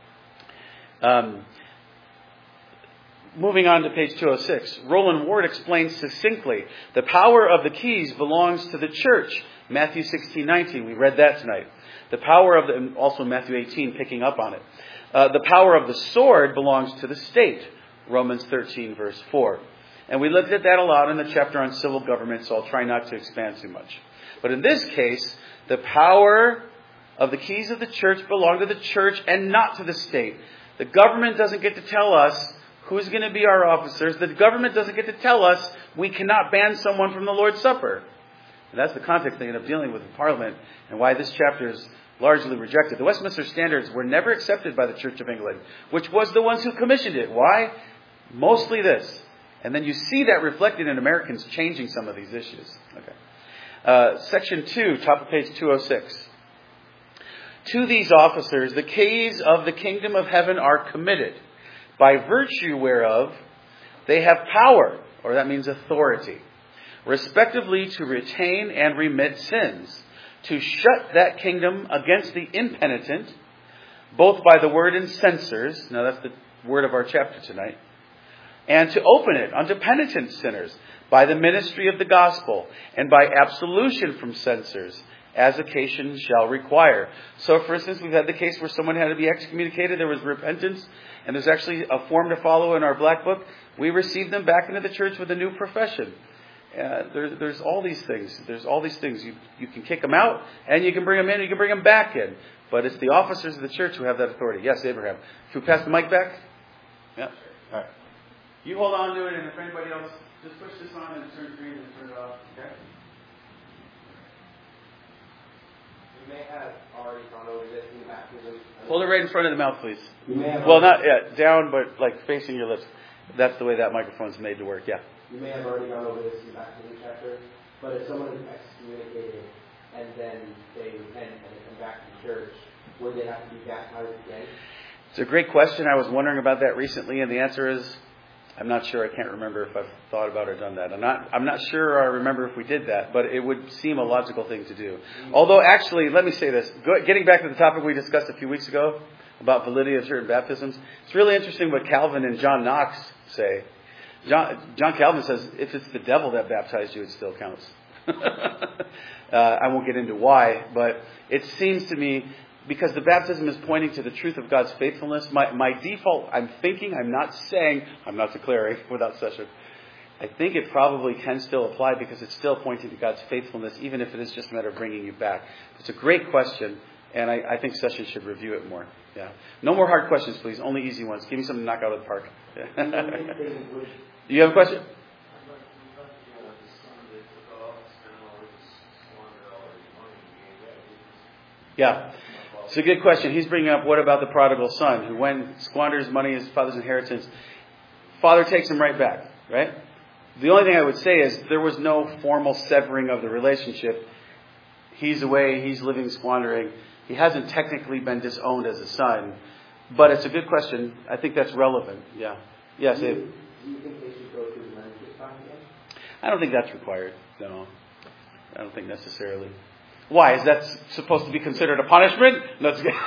Moving on to page 206. Roland Ward explains succinctly, the power of the keys belongs to the church. Matthew 16:19. We read that tonight. The power of and also Matthew 18, picking up on it. The power of the sword belongs to the state. Romans 13, verse 4. And we looked at that a lot in the chapter on civil government, so I'll try not to expand too much. But in this case, the power of the keys of the church belong to the church and not to the state. The government doesn't get to tell us who's going to be our officers. The government doesn't get to tell us we cannot ban someone from the Lord's Supper. And that's the context they end up dealing with in Parliament and why this chapter is largely rejected. The Westminster Standards were never accepted by the Church of England, which was the ones who commissioned it. Why? Mostly this. And then you see that reflected in Americans changing some of these issues. Okay. Section 2, top of page 206. To these officers, the keys of the kingdom of heaven are committed, by virtue whereof they have power, or that means authority, respectively to retain and remit sins, to shut that kingdom against the impenitent, both by the word and censors, now that's the word of our chapter tonight, and to open it unto penitent sinners by the ministry of the gospel, and by absolution from censors, as occasion shall require. So, for instance, we've had the case where someone had to be excommunicated. There was repentance, and there's actually a form to follow in our black book. We received them back into the church with a new profession. There's all these things. There's all these things. You can kick them out, and you can bring them in, and you can bring them back in. But it's the officers of the church who have that authority. Yes, Abraham. Can we pass the mic back? Yeah. All right. You hold on to it, and if anybody else, just push this on and it turns green and turn it off. Okay? You may have already gone over this in baptism. Hold it right in front of the mouth, please. Well, not down, but like facing your lips. That's the way that microphone's made to work. Yeah. You may have already gone over this in the baptism chapter, but if someone is excommunicated and then they repent and they come back to church, would they have to be baptized again? It's a great question. I was wondering about that recently, and the answer is I'm not sure. I can't remember if I've thought about or done that. I'm not sure I remember if we did that, but it would seem a logical thing to do. Although, actually, let me say this. Getting back to the topic we discussed a few weeks ago about validity of certain baptisms, it's really interesting what Calvin and John Knox say. John Calvin says, if it's the devil that baptized you, it still counts. I won't get into why, but it seems to me, because the baptism is pointing to the truth of God's faithfulness, my default, I'm not saying, I'm not declaring without session. I think it probably can still apply because it's still pointing to God's faithfulness, even if it is just a matter of bringing you back. It's a great question, and I think session should review it more. Yeah. No more hard questions, please. Only easy ones. Give me something to knock out of the park. You have a question? Yeah. It's a good question. He's bringing up, what about the prodigal son who squanders money, his father's inheritance? Father takes him right back, right? The only thing I would say is there was no formal severing of the relationship. He's away, he's living squandering. He hasn't technically been disowned as a son. But it's a good question. I think that's relevant. Yeah. Yes, Abe. Do you think they should go through the membership time again? I don't think that's required. No. I don't think necessarily. Why? Is that supposed to be considered a punishment? Let's get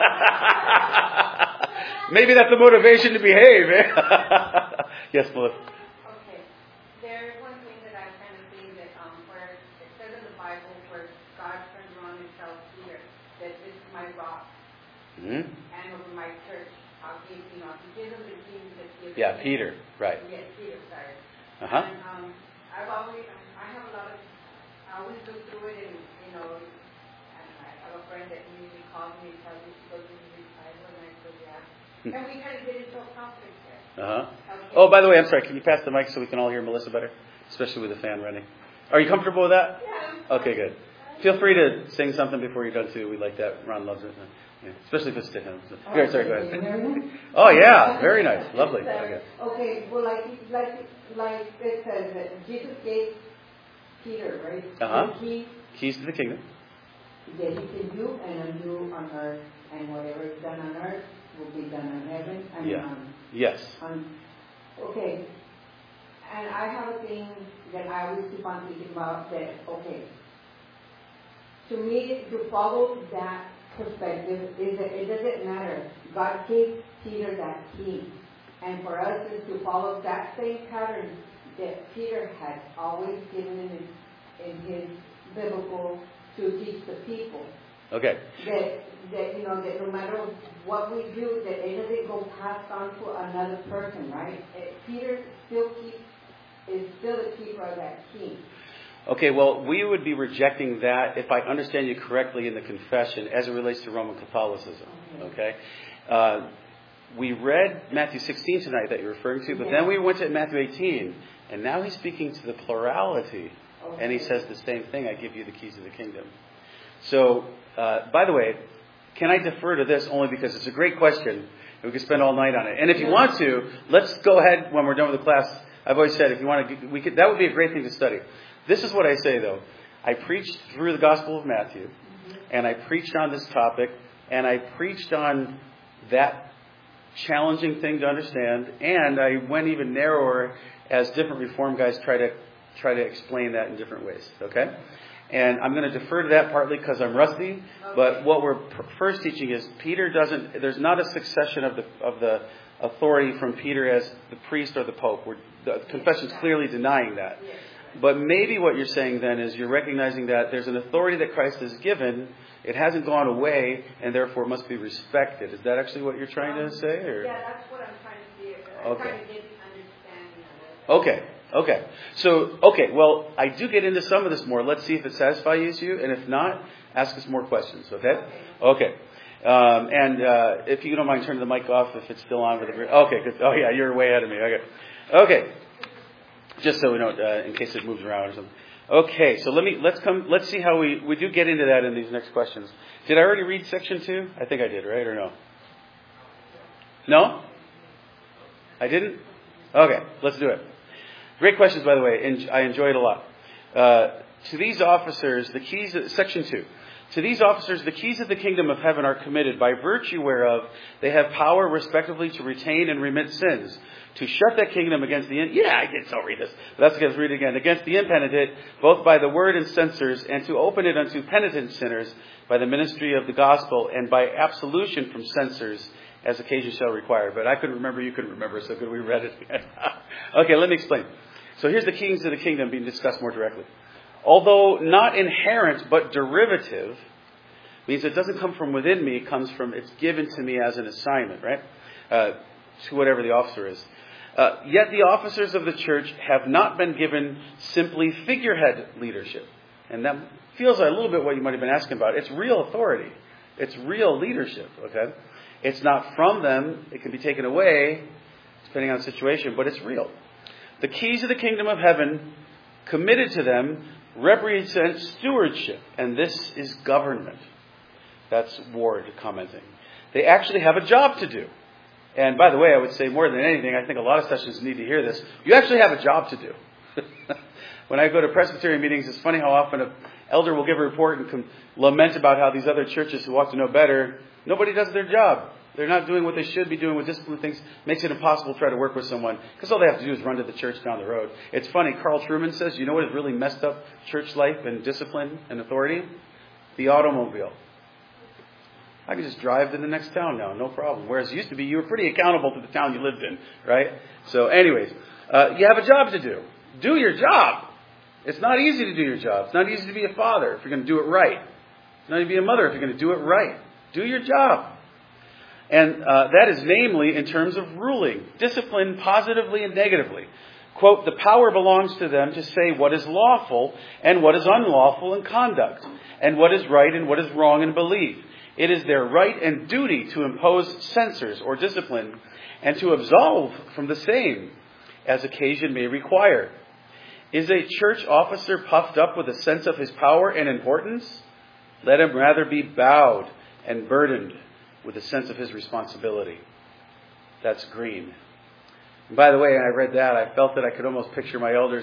maybe that's the motivation to behave. Yes, Melissa. Okay. There's one thing that I kind of think that where it says in the Bible where God turns around and tells Peter that this is my rock, and over my church I'll give, he gives him the keys that gives. Yeah, Peter. Right. Yes, Peter. Sorry. Uh-huh. And I have a lot of. I always look through it and and I have a friend that usually calls me and tells me she goes into his Bible, and I go, yeah. And we kind of get into a conflict there. Okay. Oh, by the way, I'm sorry. Can you pass the mic so we can all hear Melissa better? Especially with the fan running. Are you comfortable with that? Yeah. Okay, good. Feel free to sing something before you're done too. We like that. Ron loves it. Yeah. Especially if it's to him. So, sorry, go ahead. Oh, yeah. Very nice. Lovely. Okay, well, like it says that Jesus gave Peter, right? Uh-huh. Keys to the kingdom. That he can do and undo on earth, and whatever is done on earth will be done in heaven. Yes. Okay. And I have a thing that I always keep on thinking about that, okay, to me, to follow that perspective is that it doesn't matter. God gave Peter that key. And for us is to follow that same pattern that Peter had always given in his biblical to teach the people. Okay. That no matter what we do, that it doesn't go passed on to another person, right? Peter is still the keeper of that key. Okay, well, we would be rejecting that, if I understand you correctly, in the confession as it relates to Roman Catholicism. Okay? We read Matthew 16 tonight that you're referring to, but then we went to Matthew 18, and now he's speaking to the plurality. Okay. And he says the same thing, I give you the keys of the kingdom. So, by the way, can I defer to this only because it's a great question, and we could spend all night on it. And if you want to, let's go ahead when we're done with the class. I've always said, if you want to, that would be a great thing to study. This is what I say, though. I preached through the Gospel of Matthew, and I preached on this topic, and I preached on that challenging thing to understand, and I went even narrower as different Reform guys try to explain that in different ways. Okay? And I'm going to defer to that partly because I'm rusty, but what we're first teaching is there's not a succession of the authority from Peter as the priest or the pope. The confession's clearly denying that. But maybe what you're saying then is you're recognizing that there's an authority that Christ has given, it hasn't gone away, and therefore must be respected. Is that actually what you're trying to say? Or? Yeah, that's what I'm trying to see. I'm trying to get understanding of it. Okay. So, well, I do get into some of this more. Let's see if it satisfies you, and if not, ask us more questions, okay? Okay. If you don't mind turning the mic off if it's still on. Okay, good. Oh, yeah, you're way ahead of me. Okay. Just so we don't, in case it moves around or something. Okay, so let's see how we do get into that in these next questions. Did I already read section 2? I think I did, right, or no? No? I didn't? Okay, let's do it. Great questions, by the way, and I enjoyed it a lot. To these officers, the keys, section 2, To these officers, the keys of the kingdom of heaven are committed, by virtue whereof they have power respectively to retain and remit sins, to shut that kingdom against the... I did so read this. But let's read it again. Against the impenitent, both by the word and censors, and to open it unto penitent sinners by the ministry of the gospel, and by absolution from censors, as occasion shall require. But I couldn't remember, you couldn't remember, so good we read it again. Okay, let me explain. So here's the keys of the kingdom being discussed more directly. Although not inherent but derivative, means it doesn't come from within me, it's given to me as an assignment, right? To whatever the officer is. Yet the officers of the church have not been given simply figurehead leadership. And that feels like a little bit what you might have been asking about. It's real authority. It's real leadership, okay? It's not from them. It can be taken away, depending on the situation, but it's real. The keys of the kingdom of heaven committed to them represent stewardship, and this is government. That's Ward commenting. They actually have a job to do. And by the way, I would say more than anything, I think a lot of sessions need to hear this. You actually have a job to do. When I go to Presbyterian meetings, it's funny how often an elder will give a report and lament about how these other churches who ought to know better, nobody does their job. They're not doing what they should be doing with discipline things. Makes it impossible to try to work with someone because all they have to do is run to the church down the road. It's funny, Carl Trueman says, you know what has really messed up church life and discipline and authority? The automobile. I can just drive to the next town now, no problem. Whereas it used to be, you were pretty accountable to the town you lived in, right? So anyways, you have a job to do. Do your job. It's not easy to do your job. It's not easy to be a father if you're going to do it right. It's not easy to be a mother if you're going to do it right. Do your job. And that is namely in terms of ruling, discipline positively and negatively. Quote, the power belongs to them to say what is lawful and what is unlawful in conduct, and what is right and what is wrong in belief. It is their right and duty to impose censors or discipline and to absolve from the same as occasion may require. Is a church officer puffed up with a sense of his power and importance? Let him rather be bowed and burdened with a sense of his responsibility. That's Green. And by the way, I read that, I felt that I could almost picture my elders.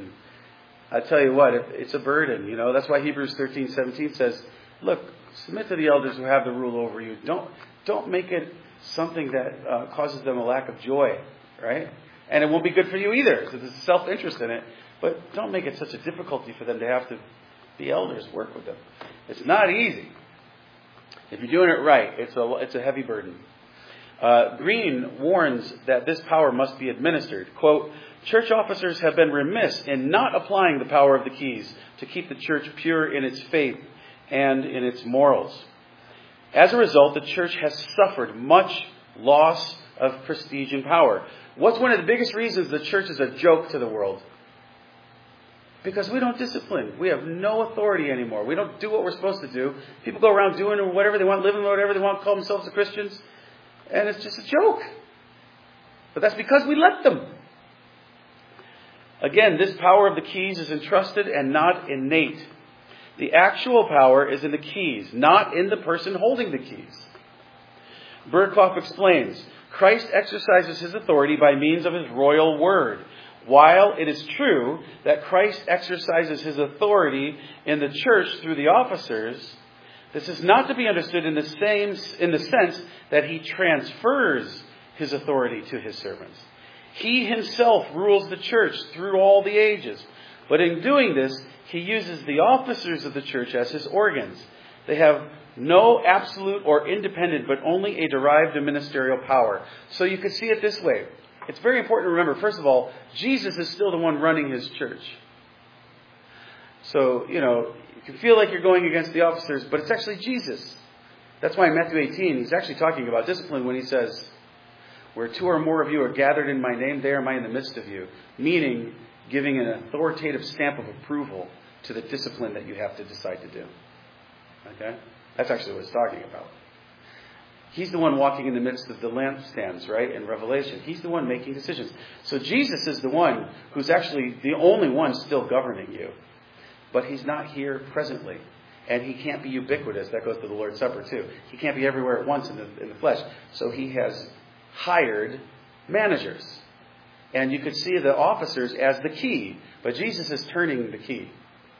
I tell you what, it's a burden. You know, that's why Hebrews 13:17 says, look, submit to the elders who have the rule over you. Don't make it something that causes them a lack of joy, right? And it won't be good for you either, because there's self-interest in it. But don't make it such a difficulty for them to have to be elders, work with them. It's not easy. If you're doing it right, it's a heavy burden. Green warns that this power must be administered. Quote, church officers have been remiss in not applying the power of the keys to keep the church pure in its faith and in its morals. As a result, the church has suffered much loss of prestige and power. What's one of the biggest reasons the church is a joke to the world? Because we don't discipline. We have no authority anymore. We don't do what we're supposed to do. People go around doing whatever they want, living whatever they want, call themselves Christians. And it's just a joke. But that's because we let them. Again, this power of the keys is entrusted and not innate. The actual power is in the keys, not in the person holding the keys. Berkhoff explains, Christ exercises his authority by means of his royal word. While it is true that Christ exercises his authority in the church through the officers, this is not to be understood in the sense that he transfers his authority to his servants. He himself rules the church through all the ages. But in doing this, he uses the officers of the church as his organs. They have no absolute or independent, but only a derived ministerial power. So you could see it this way. It's very important to remember, first of all, Jesus is still the one running his church. So, you can feel like you're going against the officers, but it's actually Jesus. That's why in Matthew 18, he's actually talking about discipline when he says, where two or more of you are gathered in my name, there am I in the midst of you. Meaning, giving an authoritative stamp of approval to the discipline that you have to decide to do. Okay? That's actually what it's talking about. He's the one walking in the midst of the lampstands, right, in Revelation. He's the one making decisions. So Jesus is the one who's actually the only one still governing you. But he's not here presently. And he can't be ubiquitous. That goes to the Lord's Supper too. He can't be everywhere at once in the flesh. So he has hired managers. And you could see the officers as the key. But Jesus is turning the key.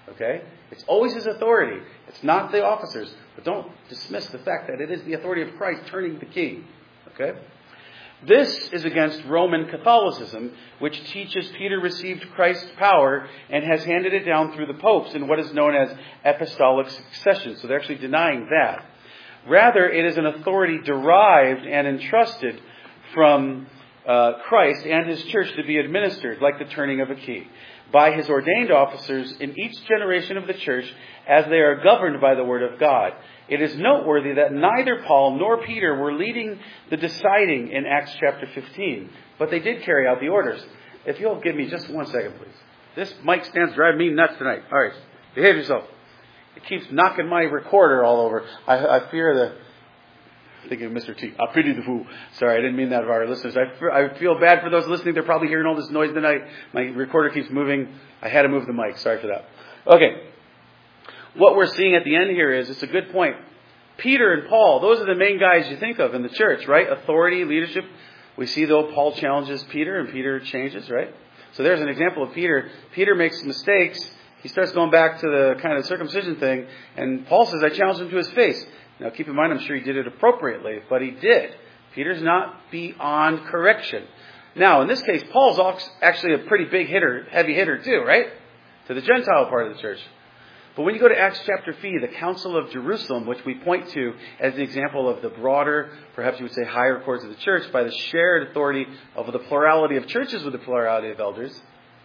Okay? It's always his authority. It's not the officers. But don't dismiss the fact that it is the authority of Christ turning the key. Okay? This is against Roman Catholicism, which teaches Peter received Christ's power and has handed it down through the popes in what is known as apostolic succession. So they're actually denying that. Rather, it is an authority derived and entrusted from Christ and his church to be administered, like the turning of a key, by his ordained officers in each generation of the church as they are governed by the word of God. It is noteworthy that neither Paul nor Peter were leading the deciding in Acts chapter 15, but they did carry out the orders. If you'll give me just 1 second, please. This mic stand's driving me nuts tonight. All right, behave yourself. It keeps knocking my recorder all over. I fear the... Thinking of Mr. T. I pity the fool. Sorry, I didn't mean that of our listeners. I feel bad for those listening. They're probably hearing all this noise tonight. My recorder keeps moving. I had to move the mic. Sorry for that. Okay. What we're seeing at the end here is, it's a good point. Peter and Paul, those are the main guys you think of in the church, right? Authority, leadership. We see, though, Paul challenges Peter and Peter changes, right? So there's an example of Peter. Peter makes mistakes. He starts going back to the kind of circumcision thing. And Paul says, I challenged him to his face. Now, keep in mind, I'm sure he did it appropriately, but he did. Peter's not beyond correction. Now, in this case, Paul's actually a pretty big hitter, heavy hitter too, right? To the Gentile part of the church. But when you go to Acts chapter 3, the Council of Jerusalem, which we point to as an example of the broader, perhaps you would say higher courts of the church, by the shared authority of the plurality of churches with the plurality of elders,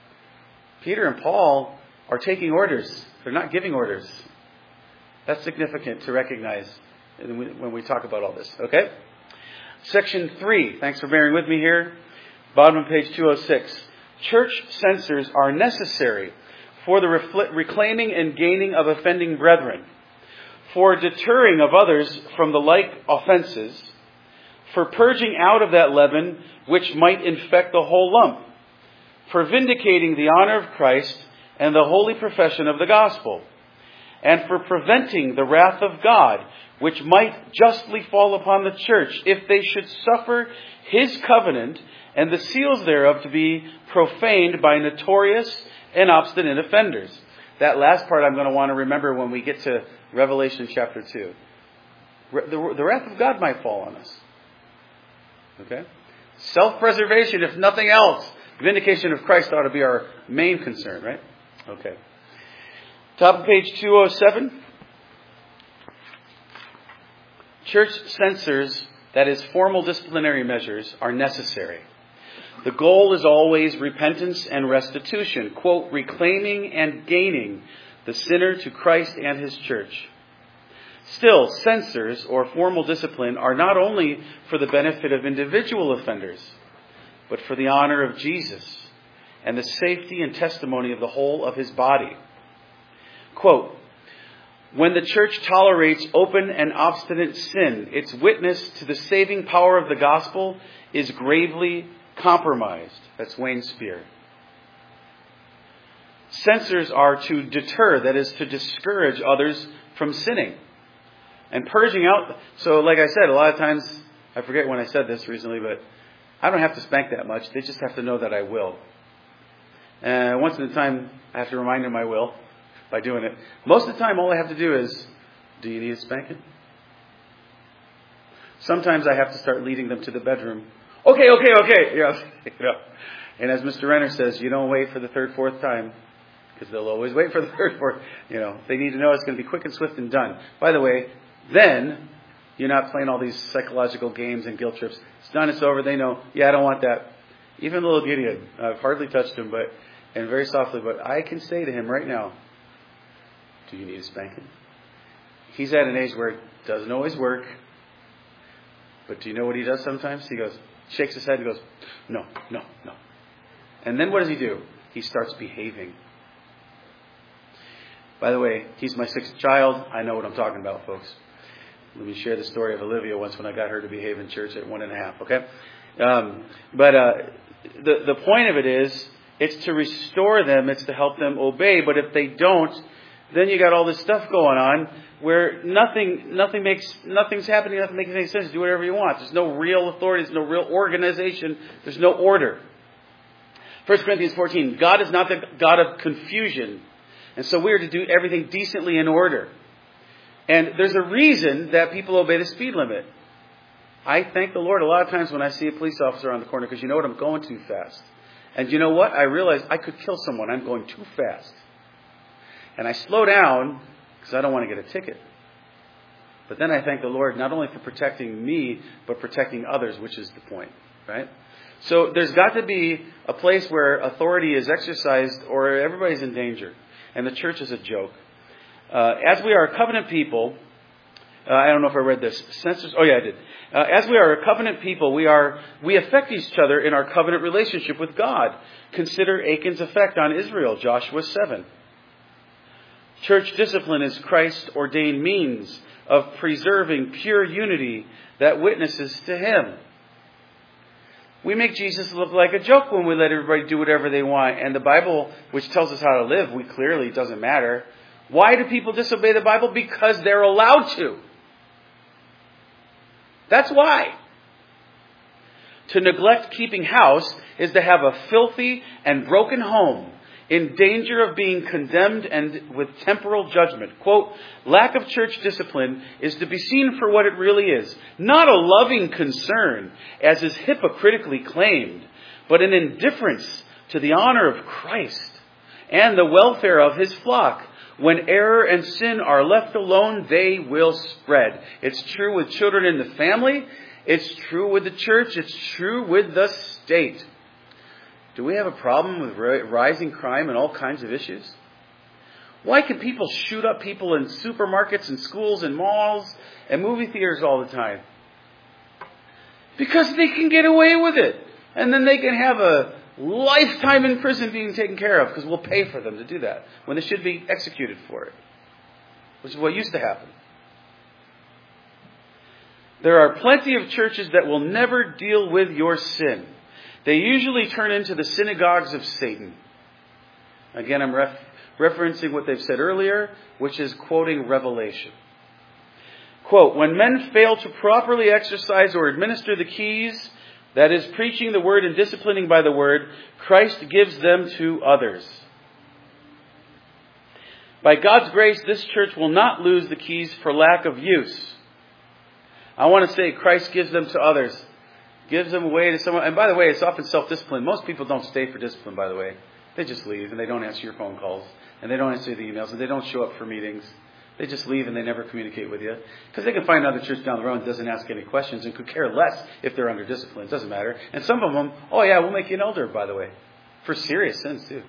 Peter and Paul are taking orders. They're not giving orders. That's significant to recognize when we talk about all this. Okay? Section 3. Thanks for bearing with me here. Bottom of page 206. Church censors are necessary for the reclaiming and gaining of offending brethren, for deterring of others from the like offenses, for purging out of that leaven which might infect the whole lump, for vindicating the honor of Christ and the holy profession of the gospel, and for preventing the wrath of God, which might justly fall upon the church, if they should suffer his covenant and the seals thereof to be profaned by notorious and obstinate offenders. That last part I'm going to want to remember when we get to Revelation chapter 2. The wrath of God might fall on us. Okay? Self-preservation, if nothing else. Vindication of Christ ought to be our main concern, right? Okay. Top of page 207. Church censors, that is, formal disciplinary measures, are necessary. The goal is always repentance and restitution, quote, reclaiming and gaining the sinner to Christ and his church. Still, censors, or formal discipline, are not only for the benefit of individual offenders, but for the honor of Jesus and the safety and testimony of the whole of his body. Quote, when the church tolerates open and obstinate sin, its witness to the saving power of the gospel is gravely compromised. That's Wayne Spear. Censors are to deter, that is, to discourage others from sinning. And purging out, so like I said, a lot of times, I forget when I said this recently, but I don't have to spank that much. They just have to know that I will. And once in a time, I have to remind them I will by doing it. Most of the time, all I have to do is, do you need a spanking? Sometimes I have to start leading them to the bedroom. Okay. Yeah. And as Mr. Renner says, you don't wait for the third, fourth time, because they'll always wait for the third, fourth. They need to know it's going to be quick and swift and done. By the way, then you're not playing all these psychological games and guilt trips. It's done, it's over. They know, I don't want that. Even little Gideon, I've hardly touched him, and very softly, but I can say to him right now, do you need a spanking? He's at an age where it doesn't always work. But do you know what he does sometimes? He goes, shakes his head and goes, no. And then what does he do? He starts behaving. By the way, he's my sixth child. I know what I'm talking about, folks. Let me share the story of Olivia once when I got her to behave in church at 1.5, okay? The point of it is, it's to restore them, it's to help them obey. But if they don't, then you got all this stuff going on where nothing's happening, nothing makes any sense. Do whatever you want. There's no real authority, there's no real organization, there's no order. 1 Corinthians 14, God is not the God of confusion, And so we are to do everything decently in order. And there's a reason that people obey the speed limit. I thank the Lord a lot of times when I see a police officer on the corner, because you know what? I'm going too fast. And you know what? I realize I could kill someone. I'm going too fast. And I slow down because I don't want to get a ticket. But then I thank the Lord not only for protecting me, but protecting others, which is the point, right? So there's got to be a place where authority is exercised or everybody's in danger. And the church is a joke. As we are a covenant people, I don't know if I read this. Oh yeah, I did. As we are a covenant people, we affect each other in our covenant relationship with God. Consider Achan's effect on Israel, Joshua 7. Church discipline is Christ's ordained means of preserving pure unity that witnesses to Him. We make Jesus look like a joke when we let everybody do whatever they want. And the Bible, which tells us how to live, we clearly doesn't matter. Why do people disobey the Bible? Because they're allowed to. That's why. To neglect keeping house is to have a filthy and broken home, in danger of being condemned and with temporal judgment. Quote, lack of church discipline is to be seen for what it really is. Not a loving concern, as is hypocritically claimed, but an indifference to the honor of Christ and the welfare of His flock. When error and sin are left alone, they will spread. It's true with children in the family. It's true with the church. It's true with the state. Do we have a problem with rising crime and all kinds of issues? Why can people shoot up people in supermarkets and schools and malls and movie theaters all the time? Because they can get away with it. And then they can have a lifetime in prison being taken care of because we'll pay for them to do that when they should be executed for it, which is what used to happen. There are plenty of churches that will never deal with your sin. They usually turn into the synagogues of Satan. Again, I'm referencing what they've said earlier, which is quoting Revelation. Quote, when men fail to properly exercise or administer the keys, that is, preaching the word and disciplining by the word, Christ gives them to others. By God's grace, this church will not lose the keys for lack of use. I want to say Christ gives them to others. Gives them away to someone. And by the way, it's often self-discipline. Most people don't stay for discipline, by the way. They just leave and they don't answer your phone calls. And they don't answer the emails. And they don't show up for meetings. They just leave and they never communicate with you. Because they can find another church down the road that doesn't ask any questions and could care less if they're under discipline. It doesn't matter. And some of them, oh yeah, we'll make you an elder, by the way. For serious sins, too.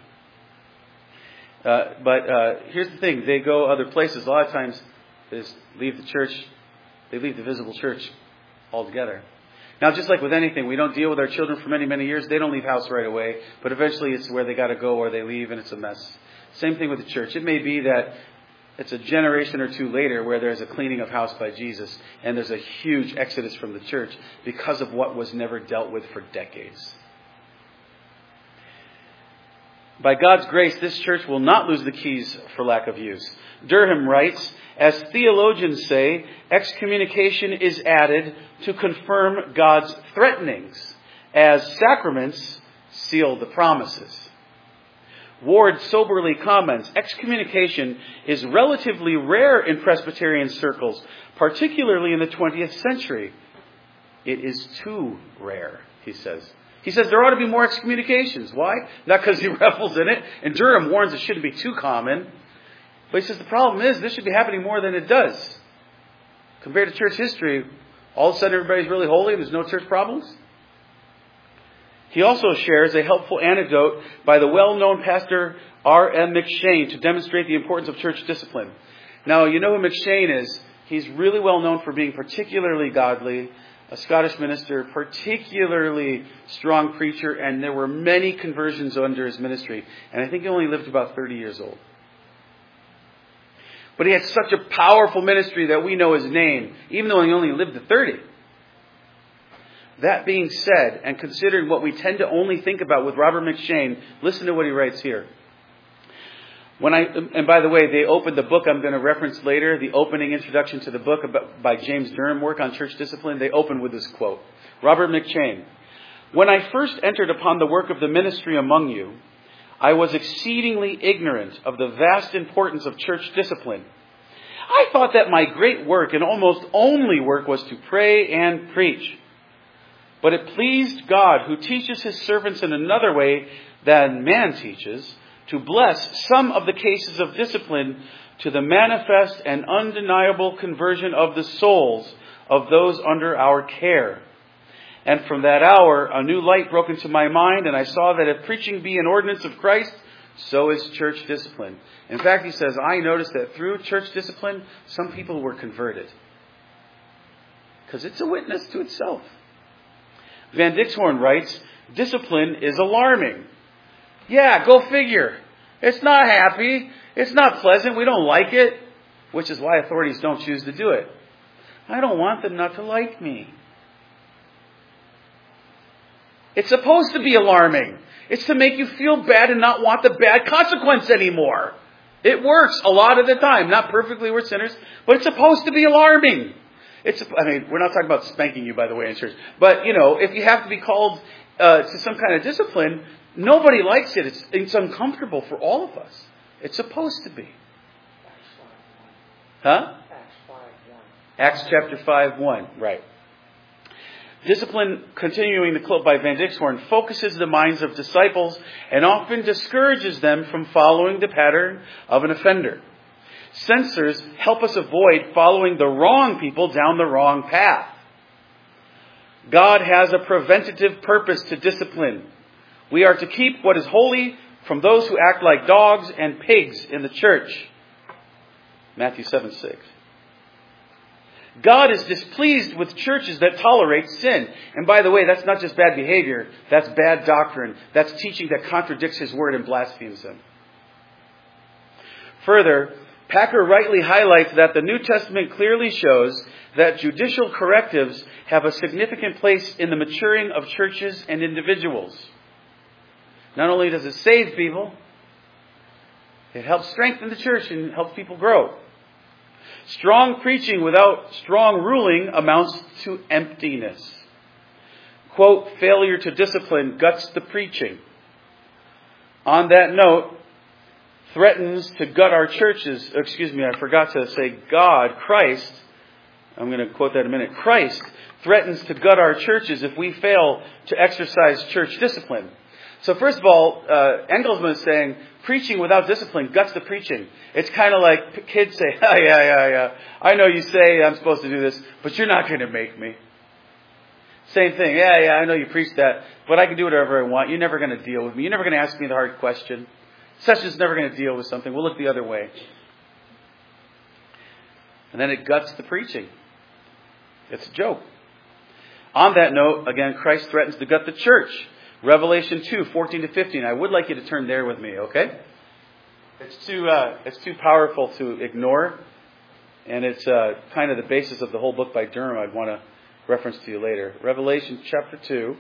But here's the thing. They go other places. A lot of times they just leave the church. They leave the visible church altogether. Now, just like with anything, we don't deal with our children for many, many years. They don't leave house right away. But eventually it's where they got to go or they leave and it's a mess. Same thing with the church. It may be that it's a generation or two later where there's a cleaning of house by Jesus and there's a huge exodus from the church because of what was never dealt with for decades. By God's grace, this church will not lose the keys for lack of use. Durham writes, as theologians say, excommunication is added to confirm God's threatenings, as sacraments seal the promises. Ward soberly comments, excommunication is relatively rare in Presbyterian circles, particularly in the 20th century. It is too rare, he says. He says there ought to be more excommunications. Why? Not because he revels in it. And Durham warns it shouldn't be too common. But he says the problem is this should be happening more than it does. Compared to church history, all of a sudden everybody's really holy and there's no church problems. He also shares a helpful anecdote by the well-known pastor R.M. McShane to demonstrate the importance of church discipline. Now, you know who McShane is. He's really well known for being particularly godly, a Scottish minister, particularly strong preacher, and there were many conversions under his ministry. And I think he only lived about 30 years old. But he had such a powerful ministry that we know his name, even though he only lived to 30. That being said, and considering what we tend to only think about with Robert McShane, listen to what he writes here. And by the way, they opened the book I'm going to reference later, the opening introduction to the book by James Durham, Work on Church Discipline. They open with this quote. Robert McShane, when I first entered upon the work of the ministry among you, I was exceedingly ignorant of the vast importance of church discipline. I thought that my great work and almost only work was to pray and preach. But it pleased God, who teaches his servants in another way than man teaches, to bless some of the cases of discipline to the manifest and undeniable conversion of the souls of those under our care. And from that hour, a new light broke into my mind, and I saw that if preaching be an ordinance of Christ, so is church discipline. In fact, he says, I noticed that through church discipline, some people were converted. Because it's a witness to itself. Van Dixhoorn writes, discipline is alarming. Yeah, go figure. It's not happy. It's not pleasant. We don't like it. Which is why authorities don't choose to do it. I don't want them not to like me. It's supposed to be alarming. It's to make you feel bad and not want the bad consequence anymore. It works a lot of the time. Not perfectly, we're sinners, but it's supposed to be alarming. We're not talking about spanking you, by the way, in church. But, if you have to be called to some kind of discipline, nobody likes it. It's uncomfortable for all of us. It's supposed to be. Huh? Acts chapter 5:1. Right. Discipline, continuing the quote by Van Dixhoorn, focuses the minds of disciples and often discourages them from following the pattern of an offender. Censors help us avoid following the wrong people down the wrong path. God has a preventative purpose to discipline. We are to keep what is holy from those who act like dogs and pigs in the church. Matthew 7:6. God is displeased with churches that tolerate sin. And by the way, that's not just bad behavior. That's bad doctrine. That's teaching that contradicts his word and blasphemes him. Further, Packer rightly highlights that the New Testament clearly shows that judicial correctives have a significant place in the maturing of churches and individuals. Not only does it save people, it helps strengthen the church and helps people grow. Strong preaching without strong ruling amounts to emptiness. Quote, failure to discipline guts the preaching. On that note, threatens to gut our churches. I forgot to say Christ. I'm going to quote that in a minute. Christ threatens to gut our churches if we fail to exercise church discipline. So first of all, Engelsman is saying preaching without discipline guts the preaching. It's kind of like kids say, yeah. I know you say I'm supposed to do this, but you're not going to make me. Same thing. Yeah, I know you preach that, but I can do whatever I want. You're never going to deal with me. You're never going to ask me the hard question. Session's never going to deal with something. We'll look the other way. And then it guts the preaching. It's a joke. On that note, again, Christ threatens to gut the church. Revelation 2:14-15. I would like you to turn there with me, okay? It's too powerful to ignore, and it's kind of the basis of the whole book by Durham. I'd want to reference to you later. Revelation chapter 2.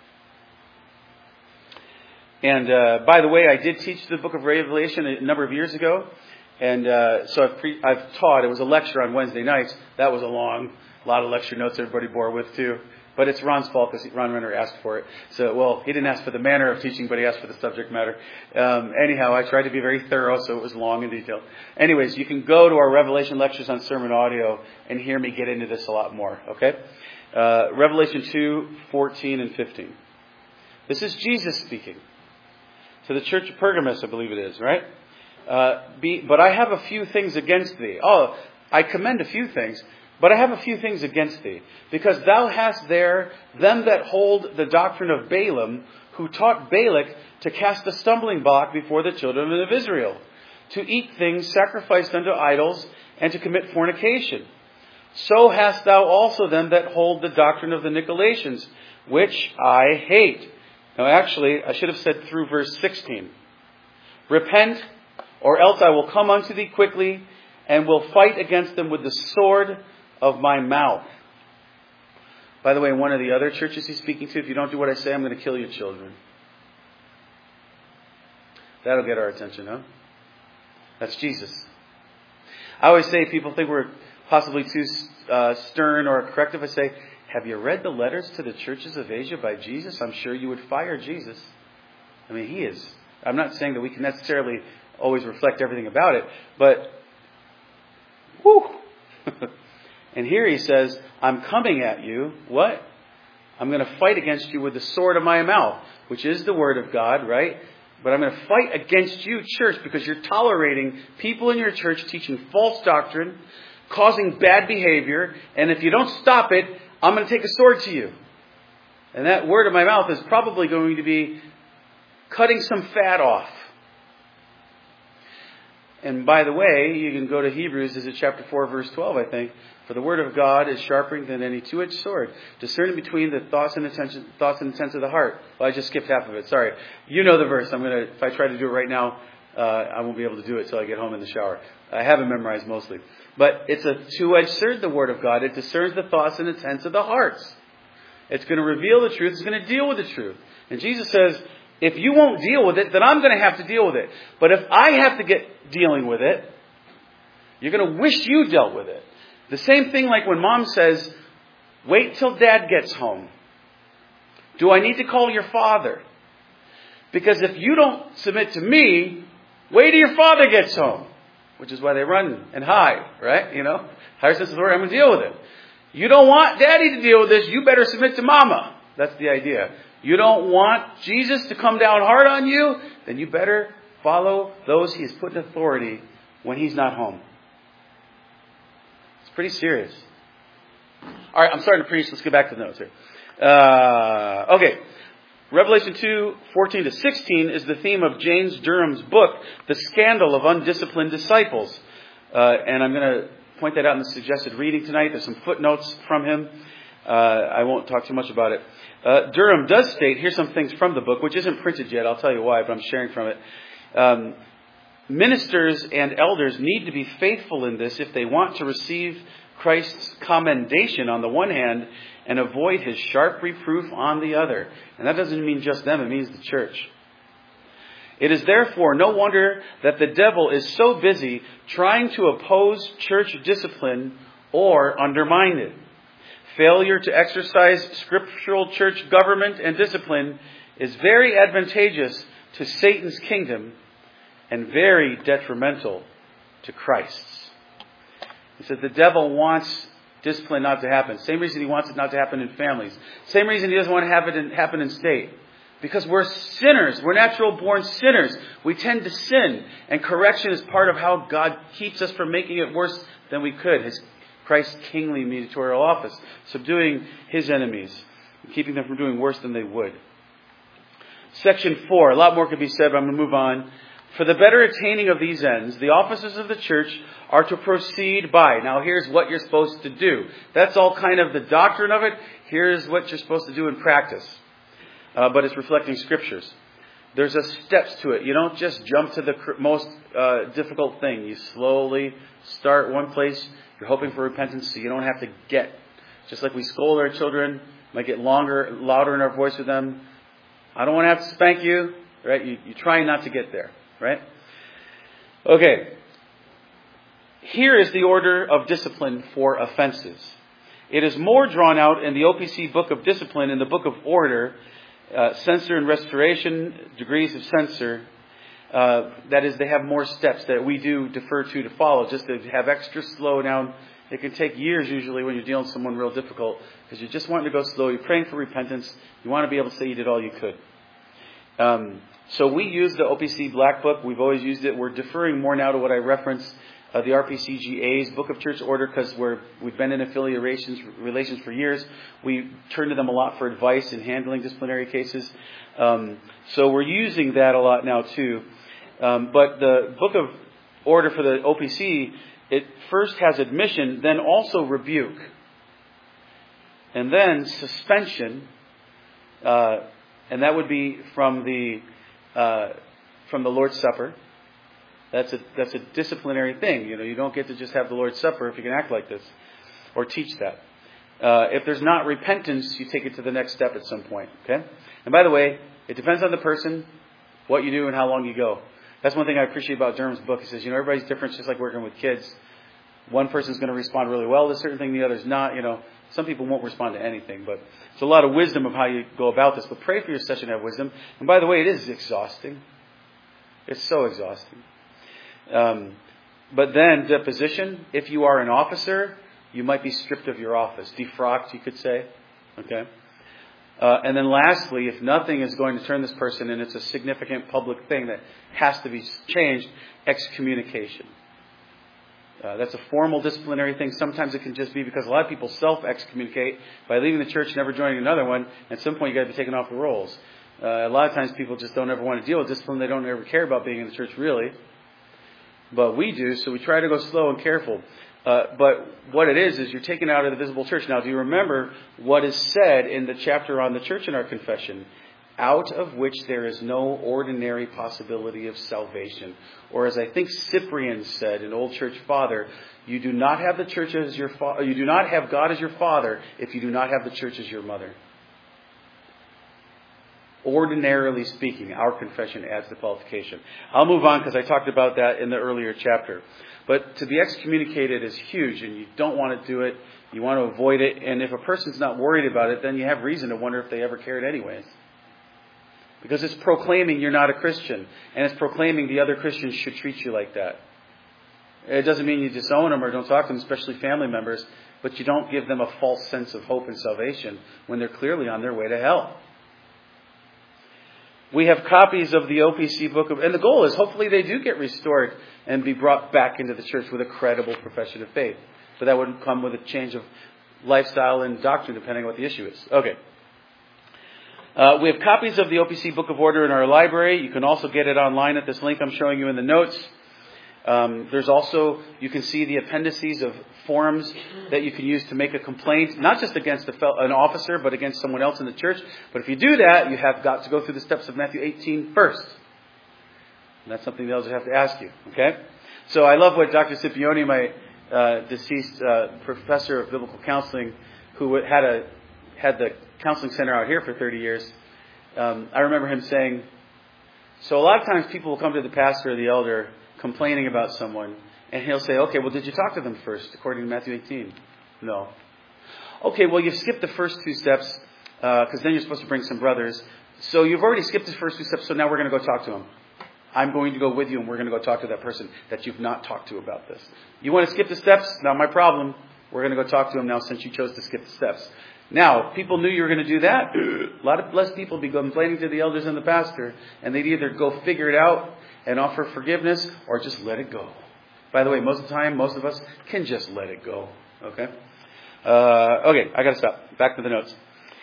And by the way, I did teach the book of Revelation a number of years ago, and so I've taught. It was a lecture on Wednesday nights. That was a lot of lecture notes everybody bore with too. But it's Ron's fault because Ron Renner asked for it. So, he didn't ask for the manner of teaching, but he asked for the subject matter. Anyhow, I tried to be very thorough, so it was long and detailed. Anyways, you can go to our Revelation lectures on sermon audio and hear me get into this a lot more, okay? Revelation 2:14-15. This is Jesus speaking to the church of Pergamos, I believe it is, right? But I have a few things against thee. Oh, I commend a few things. But I have a few things against thee, because thou hast there them that hold the doctrine of Balaam, who taught Balak to cast a stumbling block before the children of Israel, to eat things sacrificed unto idols, and to commit fornication. So hast thou also them that hold the doctrine of the Nicolaitans, which I hate. Now actually, I should have said through verse 16. Repent, or else I will come unto thee quickly, and will fight against them with the sword of my mouth. By the way, in one of the other churches he's speaking to, if you don't do what I say, I'm going to kill your children. That'll get our attention, huh? That's Jesus. I always say people think we're possibly too stern or corrective. I say, have you read the letters to the churches of Asia by Jesus? I'm sure you would fire Jesus. I mean, he is I'm not saying that we can necessarily always reflect everything about it, but whew. And here he says, I'm coming at you. What? I'm going to fight against you with the sword of my mouth, which is the word of God, right? But I'm going to fight against you, church, because you're tolerating people in your church teaching false doctrine, causing bad behavior, and if you don't stop it, I'm going to take a sword to you. And that word of my mouth is probably going to be cutting some fat off. And by the way, you can go to Hebrews, is it chapter 4, verse 12, I think. For the word of God is sharper than any two-edged sword, discerning between the thoughts and intents of the heart. Well, I just skipped half of it. Sorry. You know the verse. If I try to do it right now, I won't be able to do it till I get home in the shower. I have it memorized mostly. But it's a two-edged sword, the word of God. It discerns the thoughts and intents of the hearts. It's going to reveal the truth. It's going to deal with the truth. And Jesus says, if you won't deal with it, then I'm going to have to deal with it. But if I have to get dealing with it, you're going to wish you dealt with it. The same thing like when mom says, wait till dad gets home. Do I need to call your father? Because if you don't submit to me, wait till your father gets home. Which is why they run and hide, right? Higher sense of authority, I'm going to deal with it. You don't want daddy to deal with this, you better submit to mama. That's the idea. You don't want Jesus to come down hard on you, then you better follow those he has put in authority when he's not home. It's pretty serious. All right, I'm starting to preach. Let's get back to the notes here. Okay. Revelation 2:14-16 is the theme of James Durham's book, The Scandal of Undisciplined Disciples. And I'm going to point that out in the suggested reading tonight. There's some footnotes from him. I won't talk too much about it. Durham does state, here's some things from the book, which isn't printed yet. I'll tell you why, but I'm sharing from it. Ministers and elders need to be faithful in this if they want to receive Christ's commendation on the one hand and avoid his sharp reproof on the other. And that doesn't mean just them, it means the church. It is therefore no wonder that the devil is so busy trying to oppose church discipline or undermine it. Failure to exercise scriptural church government and discipline is very advantageous to Satan's kingdom and very detrimental to Christ's. He says the devil wants discipline not to happen. Same reason he wants it not to happen in families. Same reason he doesn't want to have it happen in state. Because we're sinners. We're natural born sinners. We tend to sin. And correction is part of how God keeps us from making it worse than we could. Christ's kingly mediatorial office. Subduing his enemies. And keeping them from doing worse than they would. Section 4. A lot more could be said, but I'm going to move on. For the better attaining of these ends, the officers of the church are to proceed by. Now here's what you're supposed to do. That's all kind of the doctrine of it. Here's what you're supposed to do in practice. But it's reflecting scriptures. There's steps to it. You don't just jump to the most difficult thing. You slowly start one place. You're hoping for repentance so you don't have to get. Just like we scold our children, might get louder in our voice with them. I don't want to have to spank you. Right? You try not to get there. Right? Okay. Here is the order of discipline for offenses. It is more drawn out in the OPC Book of Discipline, in the Book of Order, censure and restoration, degrees of censure. That is, they have more steps that we do defer to follow, just to have extra slow down. It can take years usually when you're dealing with someone real difficult, because you're just wanting to go slow. You're praying for repentance. You want to be able to say you did all you could. So we use the OPC Black Book. We've always used it. We're deferring more now to what I reference, the RPCGA's Book of Church Order, because we've been in affiliate relations for years. We turn to them a lot for advice in handling disciplinary cases. So we're using that a lot now too. But the Book of Order for the OPC, it first has admission, then also rebuke, and then suspension, and that would be from the Lord's Supper. That's a disciplinary thing. You don't get to just have the Lord's Supper if you can act like this or teach that. If there's not repentance, you take it to the next step at some point. Okay? And by the way, it depends on the person, what you do, and how long you go. That's one thing I appreciate about Durham's book. He says, everybody's different, just like working with kids. One person's going to respond really well to a certain thing, the other's not. Some people won't respond to anything, but it's a lot of wisdom of how you go about this. But pray for your session to have wisdom. And by the way, it is exhausting. It's so exhausting. But then deposition, if you are an officer, you might be stripped of your office. Defrocked, you could say. Okay? And then lastly, if nothing is going to turn this person, and it's a significant public thing that has to be changed, excommunication. That's a formal disciplinary thing. Sometimes it can just be because a lot of people self-excommunicate by leaving the church and never joining another one. At some point, you got to be taken off the rolls. A lot of times people just don't ever want to deal with discipline. They don't ever care about being in the church, really. But we do, so we try to go slow and careful. But what it is you're taken out of the visible church. Now, do you remember what is said in the chapter on the church in our confession? Out of which there is no ordinary possibility of salvation. Or as I think Cyprian said, an old church father, you do not have the church as your you do not have God as your father if you do not have the church as your mother. Ordinarily speaking, our confession adds the qualification. I'll move on because I talked about that in the earlier chapter. But to be excommunicated is huge, and you don't want to do it. You want to avoid it. And if a person's not worried about it, then you have reason to wonder if they ever cared anyways. Because it's proclaiming you're not a Christian. And it's proclaiming the other Christians should treat you like that. It doesn't mean you disown them or don't talk to them, especially family members. But you don't give them a false sense of hope and salvation when they're clearly on their way to hell. We have copies of the OPC book and the goal is hopefully they do get restored and be brought back into the church with a credible profession of faith. But that would come with a change of lifestyle and doctrine depending on what the issue is. Okay. We have copies of the OPC Book of Order in our library. You can also get it online at this link I'm showing you in the notes. There's also, you can see the appendices of forms that you can use to make a complaint, not just against an officer, but against someone else in the church. But if you do that, you have got to go through the steps of Matthew 18 first. And that's something the elders have to ask you. Okay? So I love what Dr. Scipione, my deceased professor of biblical counseling, who had the counseling center out here for 30 years, I remember him saying, so a lot of times people will come to the pastor or the elder complaining about someone, and he'll say, okay, well, did you talk to them first, according to Matthew 18? No. Okay, well, you've skipped the first two steps, because then you're supposed to bring some brothers. So you've already skipped the first two steps, so now we're going to go talk to them. I'm going to go with you, and we're going to go talk to that person that you've not talked to about this. You want to skip the steps? Not my problem. We're going to go talk to them now since you chose to skip the steps. Now, if people knew you were going to do that, a lot of less people would be complaining to the elders and the pastor, and they'd either go figure it out and offer forgiveness, or just let it go. By the way, most of the time, most of us can just let it go. Okay? Okay, I got to stop. Back to the notes.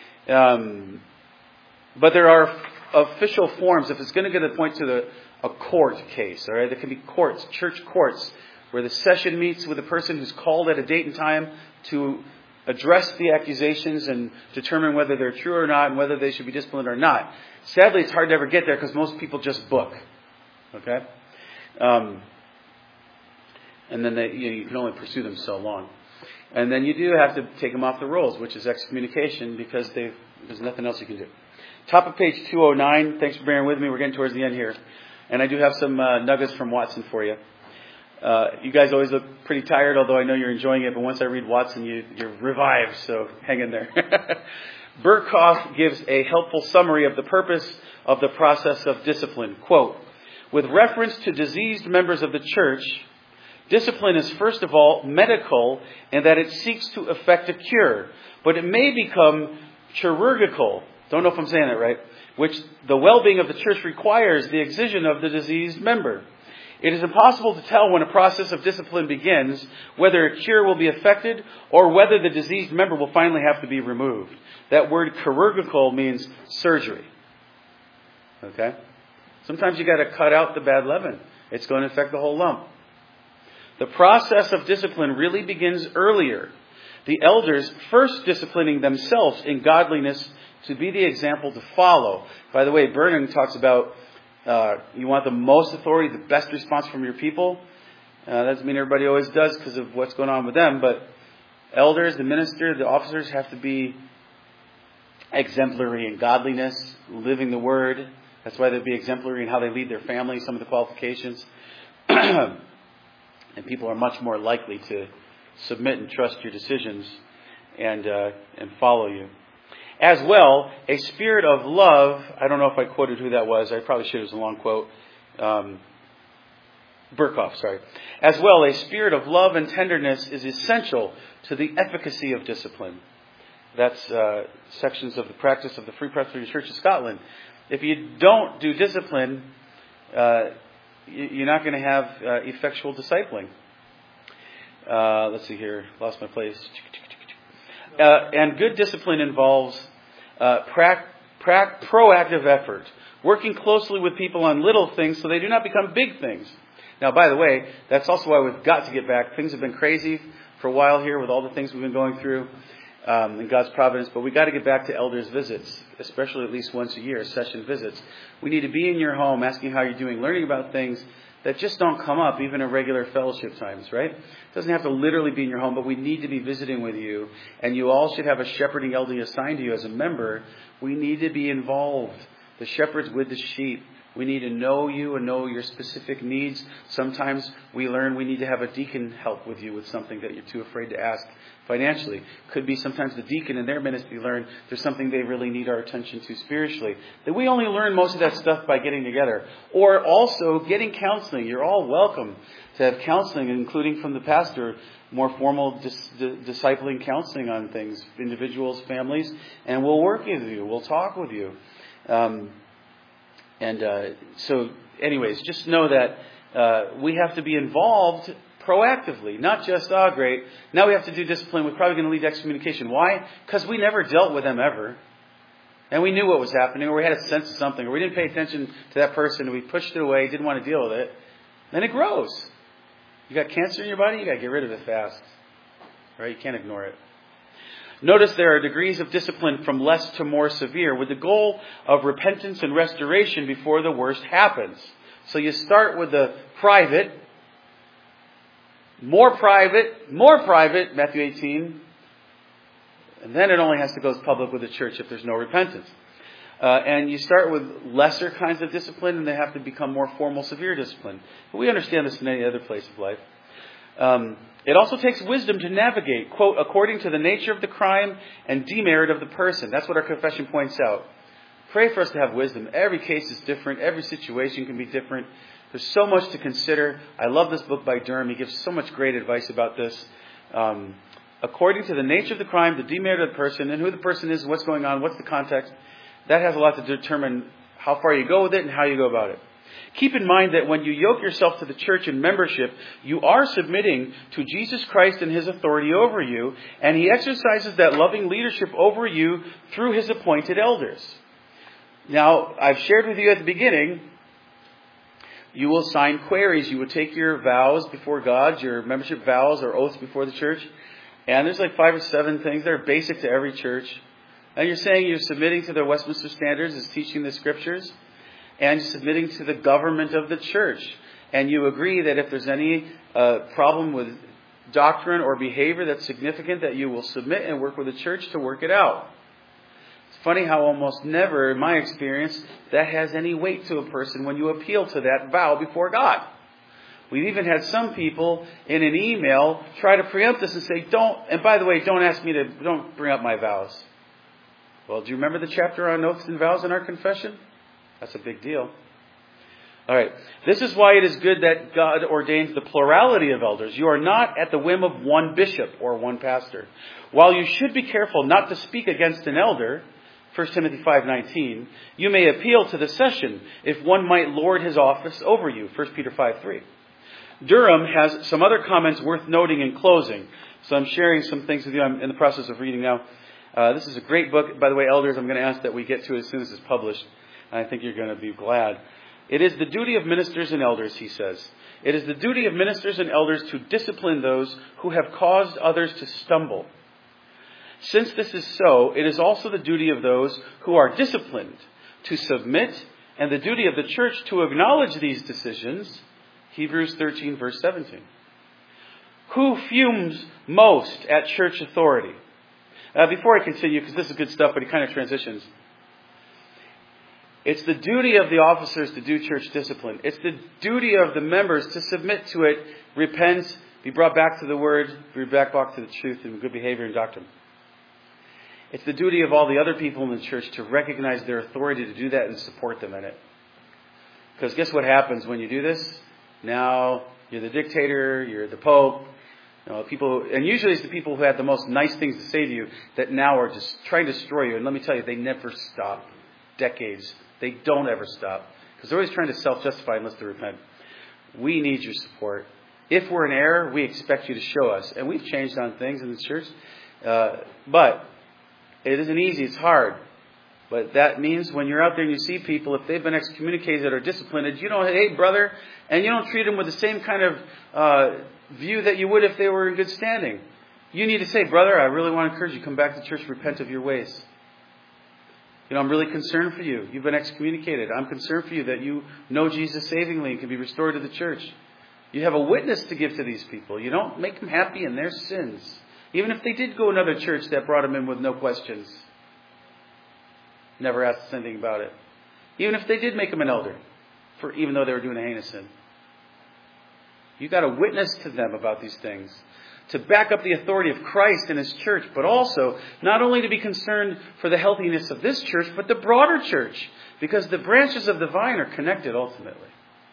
But there are official forms. If it's going to get to the point to a court case, all right, there can be courts, church courts, where the session meets with a person who's called at a date and time to address the accusations and determine whether they're true or not and whether they should be disciplined or not. Sadly, it's hard to ever get there because most people just book. Okay? And then you can only pursue them so long. And then you do have to take them off the rolls, which is excommunication, because there's nothing else you can do. Top of page 209. Thanks for bearing with me. We're getting towards the end here. And I do have some nuggets from Watson for you. You guys always look pretty tired, although I know you're enjoying it. But once I read Watson, you're revived, so hang in there. Burkhoff gives a helpful summary of the purpose of the process of discipline. Quote, with reference to diseased members of the church, discipline is first of all medical in that it seeks to effect a cure, but it may become chirurgical. Don't know if I'm saying that right. Which the well-being of the church requires the excision of the diseased member. It is impossible to tell when a process of discipline begins whether a cure will be effected or whether the diseased member will finally have to be removed. That word chirurgical means surgery. Okay? Sometimes you got to cut out the bad leaven. It's going to affect the whole lump. The process of discipline really begins earlier. The elders first disciplining themselves in godliness to be the example to follow. By the way, Vernon talks about you want the most authority, the best response from your people. That doesn't mean everybody always does because of what's going on with them, but elders, the minister, the officers have to be exemplary in godliness, living the word. That's why they'll be exemplary in how they lead their family, some of the qualifications. And people are much more likely to submit and trust your decisions and follow you. As well, a spirit of love, I don't know if I quoted who that was, I probably should, it was a long quote, Burkhoff, sorry. As well, a spirit of love and tenderness is essential to the efficacy of discipline. That's sections of the practice of the Free Presbyterian Church of Scotland. If you don't do discipline, you're not going to have effectual discipling. Let's see here. Lost my place. And good discipline involves proactive effort, working closely with people on little things so they do not become big things. Now, by the way, that's also why we've got to get back. Things have been crazy for a while here with all the things we've been going through in God's providence, but we've got to get back to elders' visits, especially at least once a year, session visits. We need to be in your home asking how you're doing, learning about things that just don't come up even in regular fellowship times, right? It doesn't have to literally be in your home, but we need to be visiting with you. And you all should have a shepherding elder assigned to you as a member. We need to be involved. The shepherd's with the sheep. We need to know you and know your specific needs. Sometimes we learn we need to have a deacon help with you with something that you're too afraid to ask financially. Could be sometimes the deacon in their ministry learn there's something they really need our attention to spiritually. That we only learn most of that stuff by getting together. Or also getting counseling. You're all welcome to have counseling, including from the pastor, more formal discipling counseling on things, individuals, families, and we'll work with you. We'll talk with you. So anyways, just know that we have to be involved proactively, not just, great, now we have to do discipline, we're probably going to lead to excommunication. Why? Because we never dealt with them ever. And we knew what was happening, or we had a sense of something, or we didn't pay attention to that person, and we pushed it away, didn't want to deal with it. Then it grows. You got cancer in your body, you got to get rid of it fast. Right? You can't ignore it. Notice there are degrees of discipline from less to more severe with the goal of repentance and restoration before the worst happens. So you start with the private, more private, Matthew 18, and then it only has to go public with the church if there's no repentance. And you start with lesser kinds of discipline and they have to become more formal, severe discipline. But we understand this in any other place of life. It also takes wisdom to navigate, quote, according to the nature of the crime and demerit of the person. That's what our confession points out. Pray for us to have wisdom. Every case is different. Every situation can be different. There's so much to consider. I love this book by Durham. He gives so much great advice about this. According to the nature of the crime, the demerit of the person, and who the person is, what's going on, what's the context, that has a lot to determine how far you go with it and how you go about it. Keep in mind that when you yoke yourself to the church in membership, you are submitting to Jesus Christ and His authority over you, and He exercises that loving leadership over you through His appointed elders. Now, I've shared with you at the beginning, you will sign queries. You will take your vows before God, your membership vows or oaths before the church, and there's like 5 or 7 things that are basic to every church. And you're saying you're submitting to the Westminster Standards as teaching the Scriptures, and submitting to the government of the church. And you agree that if there's any problem with doctrine or behavior that's significant, that you will submit and work with the church to work it out. It's funny how almost never, in my experience, that has any weight to a person when you appeal to that vow before God. We've even had some people in an email try to preempt this and say, and by the way, don't bring up my vows. Well, do you remember the chapter on oaths and vows in our confession? That's a big deal. All right. This is why it is good that God ordains the plurality of elders. You are not at the whim of one bishop or one pastor. While you should be careful not to speak against an elder, 1 Timothy 5:19, you may appeal to the session if one might lord his office over you, 1 Peter 5:3. Durham has some other comments worth noting in closing. So I'm sharing some things with you. I'm in the process of reading now. This is a great book. By the way, elders, I'm going to ask that we get to it as soon as it's published. I think you're going to be glad. It is the duty of ministers and elders, he says. It is the duty of ministers and elders to discipline those who have caused others to stumble. Since this is so, it is also the duty of those who are disciplined to submit, and the duty of the church to acknowledge these decisions. Hebrews 13, verse 17. Who fumes most at church authority? Before I continue, because this is good stuff, but it kind of transitions. It's the duty of the officers to do church discipline. It's the duty of the members to submit to it, repent, be brought back to the Word, be brought back to the truth and good behavior and doctrine. It's the duty of all the other people in the church to recognize their authority to do that and support them in it. Because guess what happens when you do this? Now you're the dictator, you're the Pope. People, and usually it's the people who had the most nice things to say to you that now are just trying to destroy you. And let me tell you, they never stop. Decades. They don't ever stop. Because they're always trying to self-justify unless they repent. We need your support. If we're in error, we expect you to show us. And we've changed on things in the church. But it isn't easy. It's hard. But that means when you're out there and you see people, if they've been excommunicated or disciplined, you don't hate brother, and you don't treat them with the same kind of view that you would if they were in good standing. You need to say, brother, I really want to encourage you, come back to church, repent of your ways. I'm really concerned for you. You've been excommunicated. I'm concerned for you that you know Jesus savingly and can be restored to the church. You have a witness to give to these people. You don't make them happy in their sins. Even if they did go another church that brought them in with no questions. Never asked us anything about it. Even if they did make them an elder, even though they were doing a heinous sin. You got to witness to them about these things. To back up the authority of Christ and His church, but also not only to be concerned for the healthiness of this church, but the broader church. Because the branches of the vine are connected ultimately.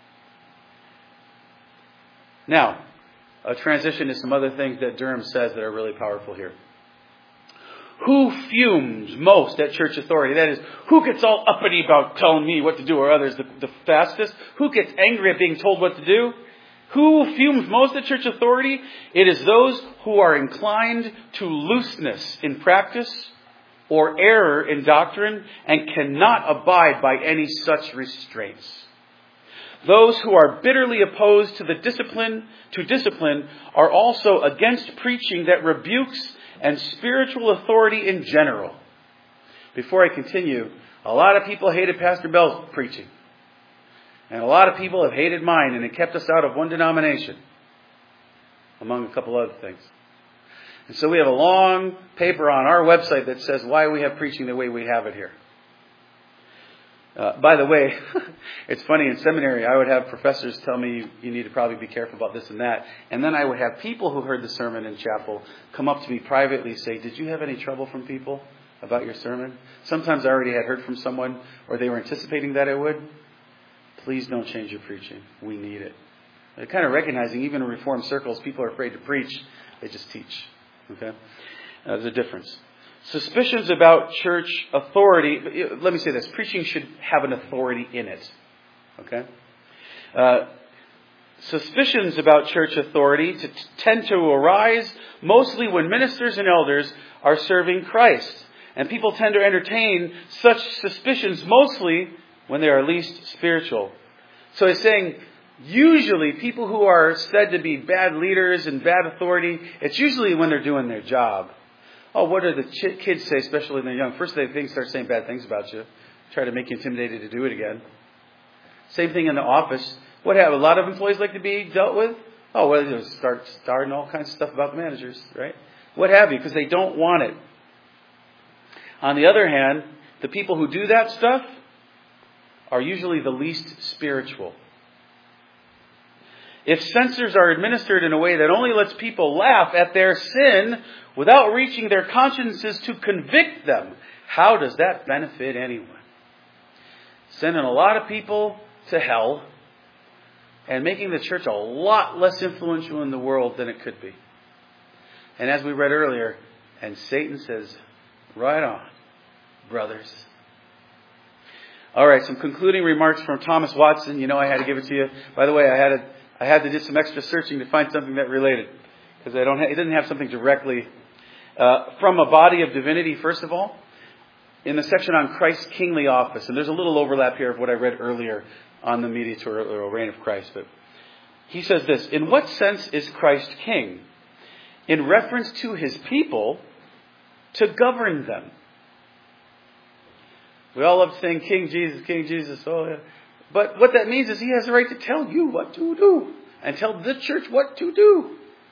Now, a transition to some other things that Durham says that are really powerful here. Who fumes most at church authority? That is, who gets all uppity about telling me what to do or others the fastest? Who gets angry at being told what to do? Who fumes most at church authority? It is those who are inclined to looseness in practice or error in doctrine and cannot abide by any such restraints. Those who are bitterly opposed to discipline are also against preaching that rebukes and spiritual authority in general. Before I continue, a lot of people hated Pastor Bell's preaching. And a lot of people have hated mine, and it kept us out of one denomination, among a couple other things. And so we have a long paper on our website that says why we have preaching the way we have it here. By the way, it's funny, in seminary I would have professors tell me you need to probably be careful about this and that. And then I would have people who heard the sermon in chapel come up to me privately and say, did you have any trouble from people about your sermon? Sometimes I already had heard from someone, or they were anticipating that I would. Please don't change your preaching. We need it. They're kind of recognizing, even in Reformed circles, people are afraid to preach. They just teach. Okay? There's a difference. Suspicions about church authority. Let me say this. Preaching should have an authority in it. Okay? Suspicions about church authority tend to arise mostly when ministers and elders are serving Christ. And people tend to entertain such suspicions mostly when they are least spiritual. So he's saying, usually people who are said to be bad leaders and bad authority, it's usually when they're doing their job. Oh, what do the kids say, especially when they're young? First they start saying bad things about you. Try to make you intimidated to do it again. Same thing in the office. What have a lot of employees like to be dealt with? Oh, well, they start starting all kinds of stuff about the managers, right? What have you, because they don't want it. On the other hand, the people who do that stuff are usually the least spiritual. If censures are administered in a way that only lets people laugh at their sin without reaching their consciences to convict them, how does that benefit anyone? Sending a lot of people to hell and making the church a lot less influential in the world than it could be. And as we read earlier, and Satan says, right on, brothers. All right, some concluding remarks from Thomas Watson. I had to give it to you. By the way, I had to do some extra searching to find something that related, because it didn't have something directly from a body of divinity. First of all, in the section on Christ's kingly office, and there's a little overlap here of what I read earlier on the mediatorial reign of Christ. But he says this: in what sense is Christ king? In reference to his people, to govern them. We all love saying King Jesus, oh yeah. But what that means is he has the right to tell you what to do and tell the church what to do.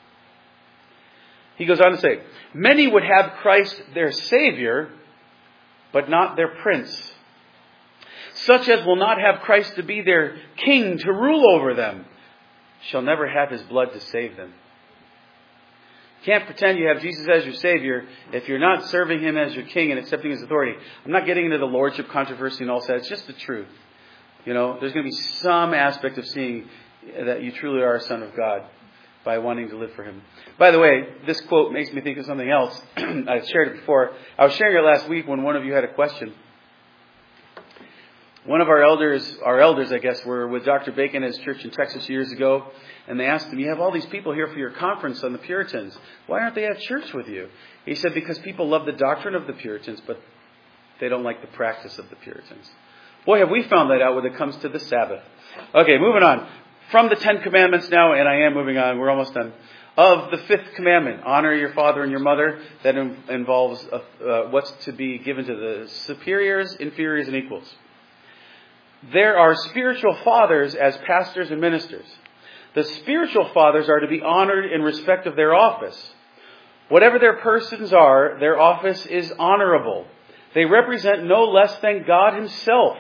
He goes on to say, many would have Christ their Savior, but not their Prince. Such as will not have Christ to be their King to rule over them, shall never have his blood to save them. You can't pretend you have Jesus as your Savior if you're not serving him as your King and accepting his authority. I'm not getting into the lordship controversy and all that. It's just the truth. There's going to be some aspect of seeing that you truly are a son of God by wanting to live for Him. By the way, this quote makes me think of something else. I shared it before. I was sharing it last week when one of you had a question. One of our elders, I guess, were with Dr. Bacon at his church in Texas years ago, and they asked him, "You have all these people here for your conference on the Puritans. Why aren't they at church with you?" He said, "Because people love the doctrine of the Puritans, but they don't like the practice of the Puritans." Boy, have we found that out when it comes to the Sabbath. Okay, moving on. From the 10 Commandments now, and I am moving on, we're almost done. Of the 5th commandment, honor your father and your mother, that involves what's to be given to the superiors, inferiors, and equals. There are spiritual fathers as pastors and ministers. The spiritual fathers are to be honored in respect of their office. Whatever their persons are, their office is honorable. They represent no less than God Himself.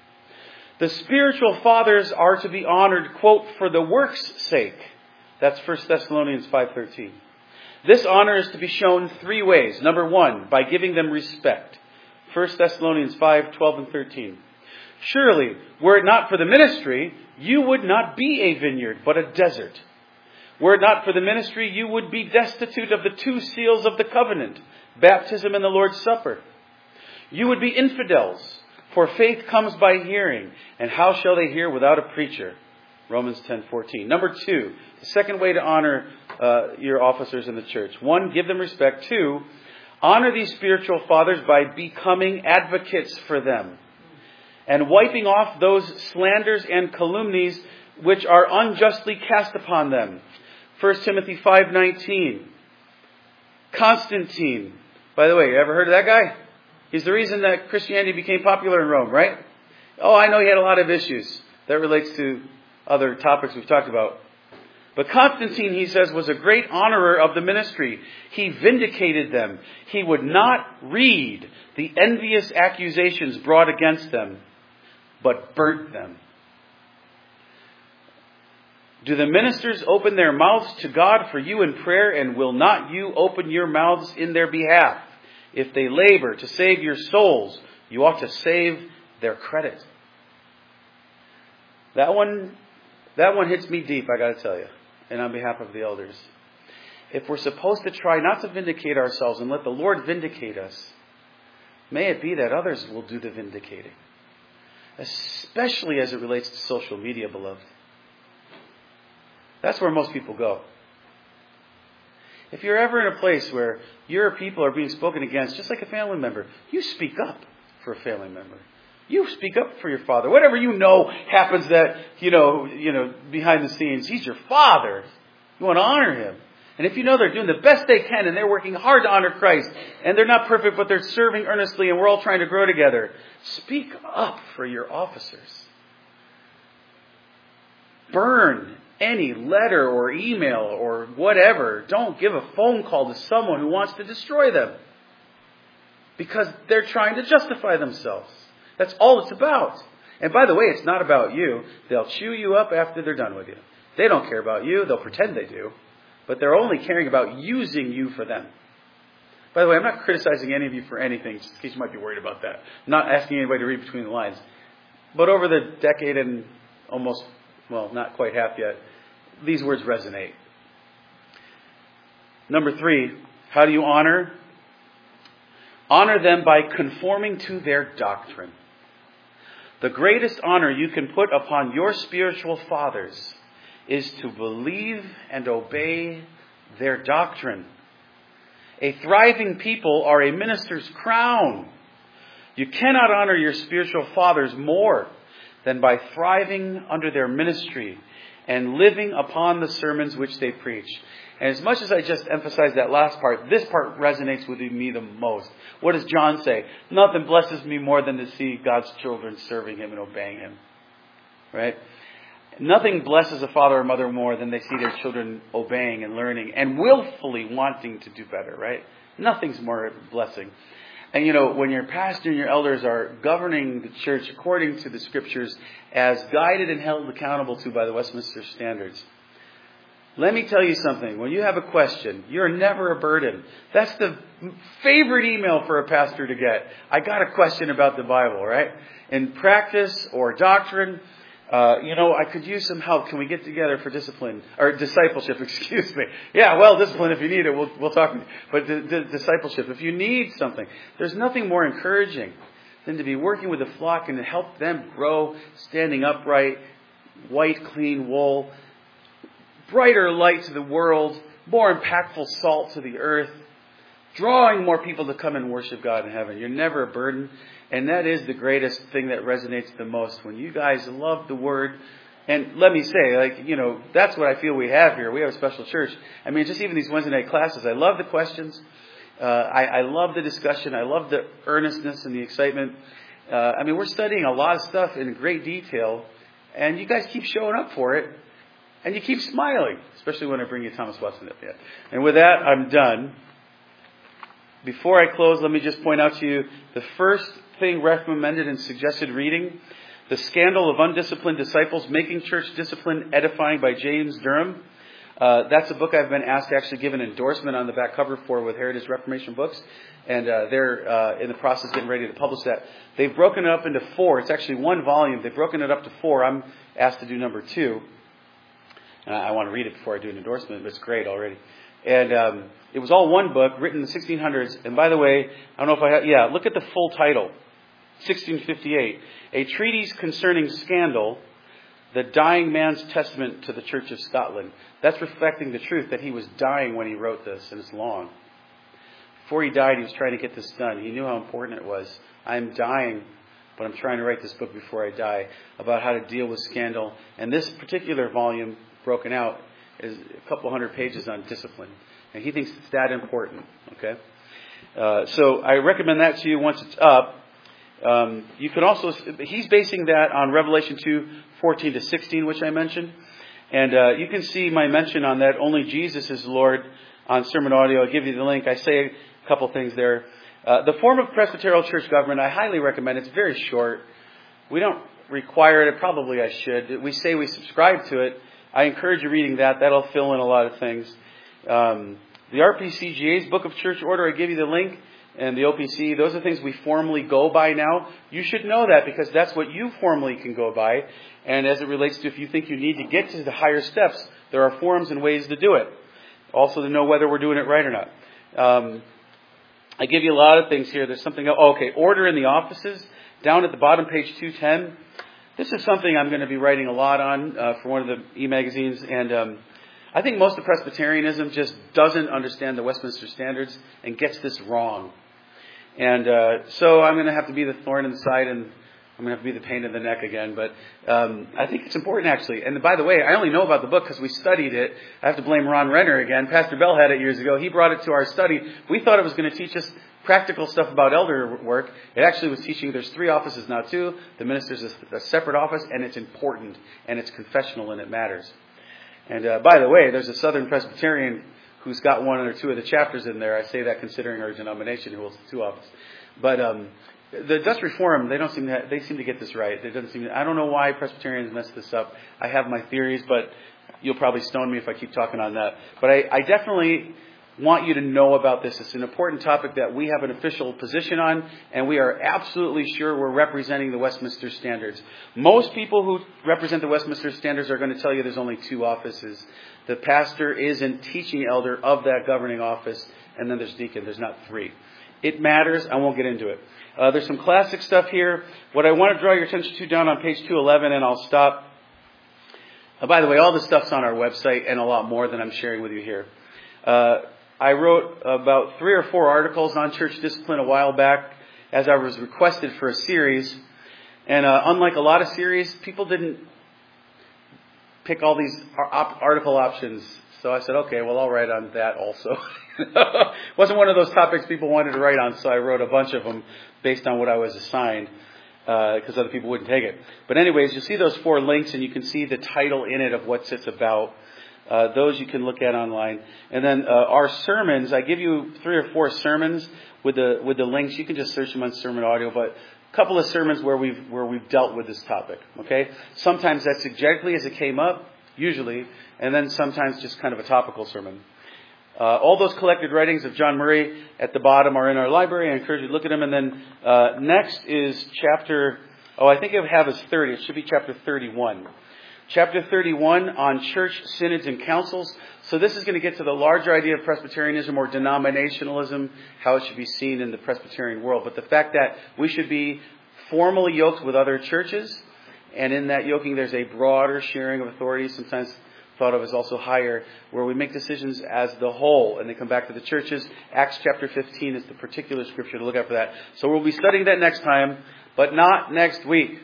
The spiritual fathers are to be honored, quote, for the work's sake. That's 1 Thessalonians 5:13. This honor is to be shown 3 ways. Number 1, by giving them respect. 1 Thessalonians 5:12 and 13. Surely, were it not for the ministry, you would not be a vineyard, but a desert. Were it not for the ministry, you would be destitute of the 2 seals of the covenant, baptism and the Lord's Supper. You would be infidels, for faith comes by hearing, and how shall they hear without a preacher? Romans 10:14. Number 2, the second way to honor your officers in the church. 1, give them respect. 2, honor these spiritual fathers by becoming advocates for them and wiping off those slanders and calumnies which are unjustly cast upon them. 1 Timothy 5:19. Constantine. By the way, you ever heard of that guy? He's the reason that Christianity became popular in Rome, right? Oh, I know he had a lot of issues. That relates to other topics we've talked about. But Constantine, he says, was a great honorer of the ministry. He vindicated them. He would not read the envious accusations brought against them, but burnt them. Do the ministers open their mouths to God for you in prayer, and will not you open your mouths in their behalf? If they labor to save your souls, you ought to save their credit. That one hits me deep, I got to tell you, and on behalf of the elders. If we're supposed to try not to vindicate ourselves and let the Lord vindicate us, may it be that others will do the vindicating. Especially as it relates to social media, beloved. That's where most people go. If you're ever in a place where your people are being spoken against, just like a family member, you speak up for a family member. You speak up for your father. Whatever happens that, behind the scenes, he's your father. You want to honor him. And if you know they're doing the best they can and they're working hard to honor Christ, and they're not perfect, but they're serving earnestly and we're all trying to grow together, speak up for your officers. Burn any letter or email or whatever. Don't give a phone call to someone who wants to destroy them, because they're trying to justify themselves. That's all it's about. And by the way, it's not about you. They'll chew you up after they're done with you. They don't care about you. They'll pretend they do. But they're only caring about using you for them. By the way, I'm not criticizing any of you for anything, just in case you might be worried about that. I'm not asking anybody to read between the lines. But over the decade and not quite half yet, these words resonate. Number 3, how do you honor? Honor them by conforming to their doctrine. The greatest honor you can put upon your spiritual fathers is to believe and obey their doctrine. A thriving people are a minister's crown. You cannot honor your spiritual fathers more than by thriving under their ministry and living upon the sermons which they preach. And as much as I just emphasized that last part, this part resonates with me the most. What does John say? Nothing blesses me more than to see God's children serving Him and obeying Him. Right? Nothing blesses a father or mother more than they see their children obeying and learning and willfully wanting to do better. Right? Nothing's more blessing. And when your pastor and your elders are governing the church according to the Scriptures as guided and held accountable to by the Westminster Standards, let me tell you something. When you have a question, you're never a burden. That's the favorite email for a pastor to get. I got a question about the Bible, right? In practice or doctrine, I could use some help. Can we get together for discipline or discipleship? Excuse me. Yeah, well, discipline if you need it. We'll talk with you. But discipleship, if you need something, there's nothing more encouraging than to be working with the flock and to help them grow, standing upright, white, clean wool, brighter light to the world, more impactful salt to the earth, drawing more people to come and worship God in heaven. You're never a burden. And that is the greatest thing that resonates the most. When you guys love the Word, and let me say, that's what I feel we have here. We have a special church. I mean, just even these Wednesday night classes, I love the questions. I love the discussion. I love the earnestness and the excitement. We're studying a lot of stuff in great detail, and you guys keep showing up for it, and you keep smiling, especially when I bring you Thomas Watson up yet. And with that, I'm done. Before I close, let me just point out to you the first thing recommended and suggested reading, The Scandal of Undisciplined Disciples, Making Church Discipline Edifying by James Durham. That's a book I've been asked to actually give an endorsement on the back cover for with Heritage Reformation Books. And they're in the process of getting ready to publish that. They've broken it up into 4. It's actually 1 volume. They've broken it up to 4. I'm asked to do number 2. I want to read it before I do an endorsement, but it's great already. And it was all one book, written in the 1600s. And by the way, I don't know if I have... look at the full title. 1658. A Treatise Concerning Scandal, the Dying Man's Testament to the Church of Scotland. That's reflecting the truth that he was dying when he wrote this, and it's long. Before he died, he was trying to get this done. He knew how important it was. I'm dying, but I'm trying to write this book before I die, about how to deal with scandal. And this particular volume, broken out, is a couple hundred pages on discipline. And he thinks it's that important. Okay? So I recommend that to you once it's up. You can also, he's basing that on Revelation 2:14-16, which I mentioned. And you can see my mention on that, Only Jesus is Lord, on Sermon Audio. I'll give you the link. I say a couple things there. The form of Presbyterial church government, I highly recommend. It's very short. We don't require it. Probably I should. We say we subscribe to it. I encourage you reading that. That'll fill in a lot of things. The RPCGA's Book of Church Order, I give you the link. And the OPC, those are things we formally go by now. You should know that because that's what you formally can go by. And as it relates to if you think you need to get to the higher steps, there are forms and ways to do it. Also to know whether we're doing it right or not. I give you a lot of things here. There's something else. Order in the offices. Down at the bottom, page 210. This is something I'm going to be writing a lot on for one of the e-magazines. And I think most of Presbyterianism just doesn't understand the Westminster Standards and gets this wrong. And so I'm going to have to be the thorn in the side, and I'm going to have to be the pain in the neck again. But I think it's important, actually. And by the way, I only know about the book because we studied it. I have to blame Ron Renner again. Pastor Bell had it years ago. He brought it to our study. We thought it was going to teach us practical stuff about elder work. It actually was teaching there's 3 offices now, too. The minister's a separate office, and it's important, and it's confessional, and it matters. And by the way, there's a Southern Presbyterian who's got 1 or 2 of the chapters in there. I say that considering our denomination who holds 2 offices. But the Dutch Reform, they seem to get this right. I don't know why Presbyterians mess this up. I have my theories, but you'll probably stone me if I keep talking on that. But I definitely want you to know about this. It's an important topic that we have an official position on, and we are absolutely sure we're representing the Westminster Standards. Most people who represent the Westminster Standards are going to tell you there's only 2 offices. The pastor is a teaching elder of that governing office, and then there's deacon. There's not 3. It matters. I won't get into it. There's some classic stuff here. What I want to draw your attention to down on page 211, and I'll stop. By the way, all this stuff's on our website and a lot more than I'm sharing with you here. I wrote about 3 or 4 articles on church discipline a while back as I was requested for a series. And unlike a lot of series, people didn't pick all these article options. So I said, okay, well, I'll write on that also. It wasn't one of those topics people wanted to write on, so I wrote a bunch of them based on what I was assigned because other people wouldn't take it. But anyways, you'll see those 4 links, and you can see the title in it of what it's about. Those you can look at online. And then our sermons, I give you 3 or 4 sermons with the links. You can just search them on Sermon Audio, but a couple of sermons where we've dealt with this topic. Okay? Sometimes that's exactly as it came up, usually, and then sometimes just kind of a topical sermon. All those collected writings of John Murray at the bottom are in our library. I encourage you to look at them. And then next is chapter, I think I have is 30. It should be chapter 31. Chapter 31 on church synods and councils. So this is going to get to the larger idea of Presbyterianism or denominationalism, how it should be seen in the Presbyterian world. But the fact that we should be formally yoked with other churches, and in that yoking there's a broader sharing of authority, sometimes thought of as also higher, where we make decisions as the whole, and they come back to the churches. Acts chapter 15 is the particular scripture to look at for that. So we'll be studying that next time, but not next week.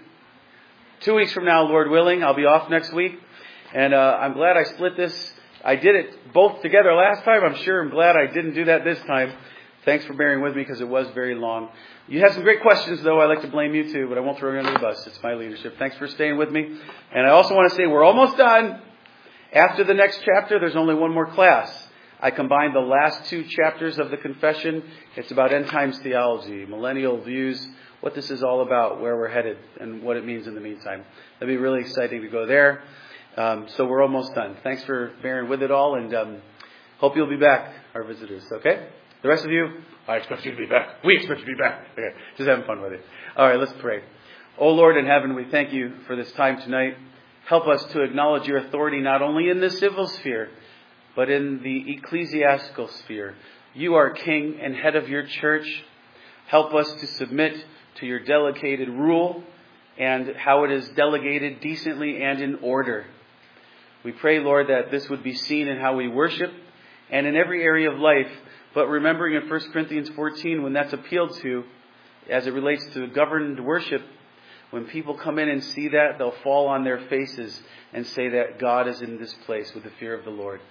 2 weeks from now, Lord willing, I'll be off next week. And I'm glad I split this. I did it both together last time. I'm glad I didn't do that this time. Thanks for bearing with me because it was very long. You had some great questions, though. I'd like to blame you too, but I won't throw you under the bus. It's my leadership. Thanks for staying with me. And I also want to say we're almost done. After the next chapter, there's only one more class. I combined the last 2 chapters of the confession. It's about end times theology, millennial views, what this is all about, where we're headed, and what it means in the meantime. It'll be really exciting to go there. So we're almost done. Thanks for bearing with it all, and hope you'll be back, our visitors. Okay? The rest of you, I expect you to be back. We expect you to be back. Okay, just having fun with it. All right, let's pray. Oh Lord in heaven, we thank you for this time tonight. Help us to acknowledge your authority not only in the civil sphere, but in the ecclesiastical sphere. You are king and head of your church. Help us to submit to your delegated rule and how it is delegated decently and in order. We pray, Lord, that this would be seen in how we worship and in every area of life. But remembering in 1 Corinthians 14, when that's appealed to, as it relates to governed worship, when people come in and see that, they'll fall on their faces and say that God is in this place with the fear of the Lord.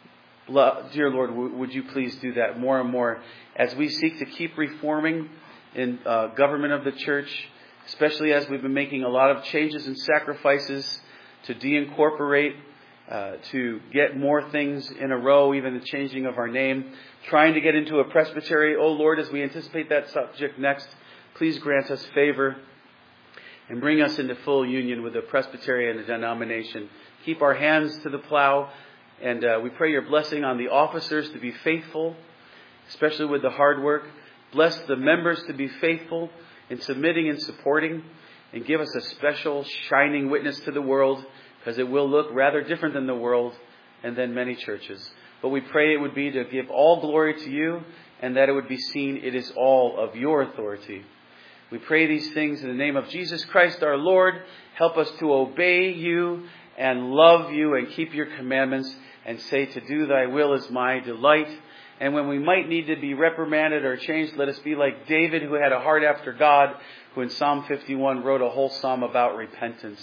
Dear Lord, would you please do that more and more as we seek to keep reforming in government of the church, especially as we've been making a lot of changes and sacrifices to deincorporate, to get more things in a row, even the changing of our name, trying to get into a presbytery. Oh Lord, as we anticipate that subject next, please grant us favor and bring us into full union with the presbytery and the denomination. Keep our hands to the plow, and we pray your blessing on the officers to be faithful, especially with the hard work. Bless the members to be faithful in submitting and supporting, and give us a special shining witness to the world, because it will look rather different than the world and than many churches. But we pray it would be to give all glory to you, and that it would be seen it is all of your authority. We pray these things in the name of Jesus Christ our Lord. Help us to obey you and love you and keep your commandments, and say to do thy will is my delight. And when we might need to be reprimanded or changed, let us be like David, who had a heart after God, who in Psalm 51 wrote a whole psalm about repentance.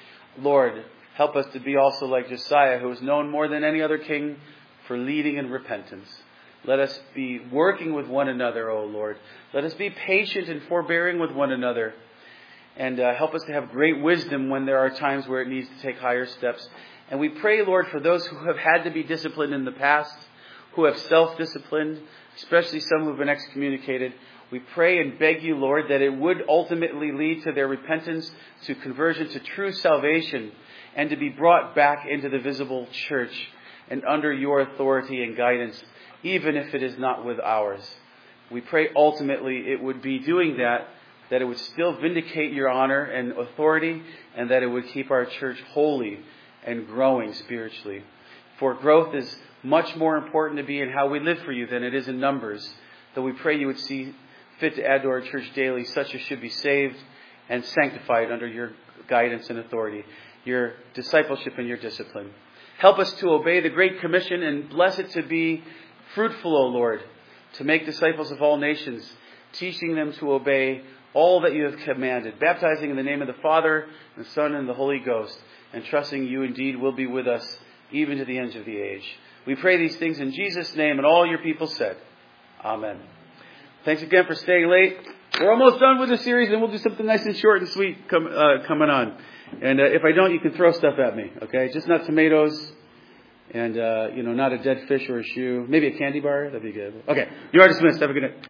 Lord, help us to be also like Josiah, who was known more than any other king for leading in repentance. Let us be working with one another, O Lord. Let us be patient and forbearing with one another. And help us to have great wisdom when there are times where it needs to take higher steps. And we pray, Lord, for those who have had to be disciplined in the past, who have self-disciplined, especially some who have been excommunicated. We pray and beg you, Lord, that it would ultimately lead to their repentance, to conversion, to true salvation, and to be brought back into the visible church and under your authority and guidance, even if it is not with ours. We pray ultimately it would be doing that it would still vindicate your honor and authority, and that it would keep our church holy and growing spiritually. For growth is much more important to be in how we live for you than it is in numbers. Though we pray you would see fit to add to our church daily such as should be saved and sanctified under your guidance and authority, your discipleship and your discipline. Help us to obey the Great Commission, and bless it to be fruitful, O Lord, to make disciples of all nations, teaching them to obey all that you have commanded, baptizing in the name of the Father, and the Son, and the Holy Ghost, and trusting you indeed will be with us even to the end of the age. We pray these things in Jesus' name, and all your people said, Amen. Thanks again for staying late. We're almost done with the series, and we'll do something nice and short and sweet coming on. And if I don't, you can throw stuff at me, okay? Just not tomatoes, and not a dead fish or a shoe. Maybe a candy bar. That'd be good. Okay, you are dismissed. Have a good night.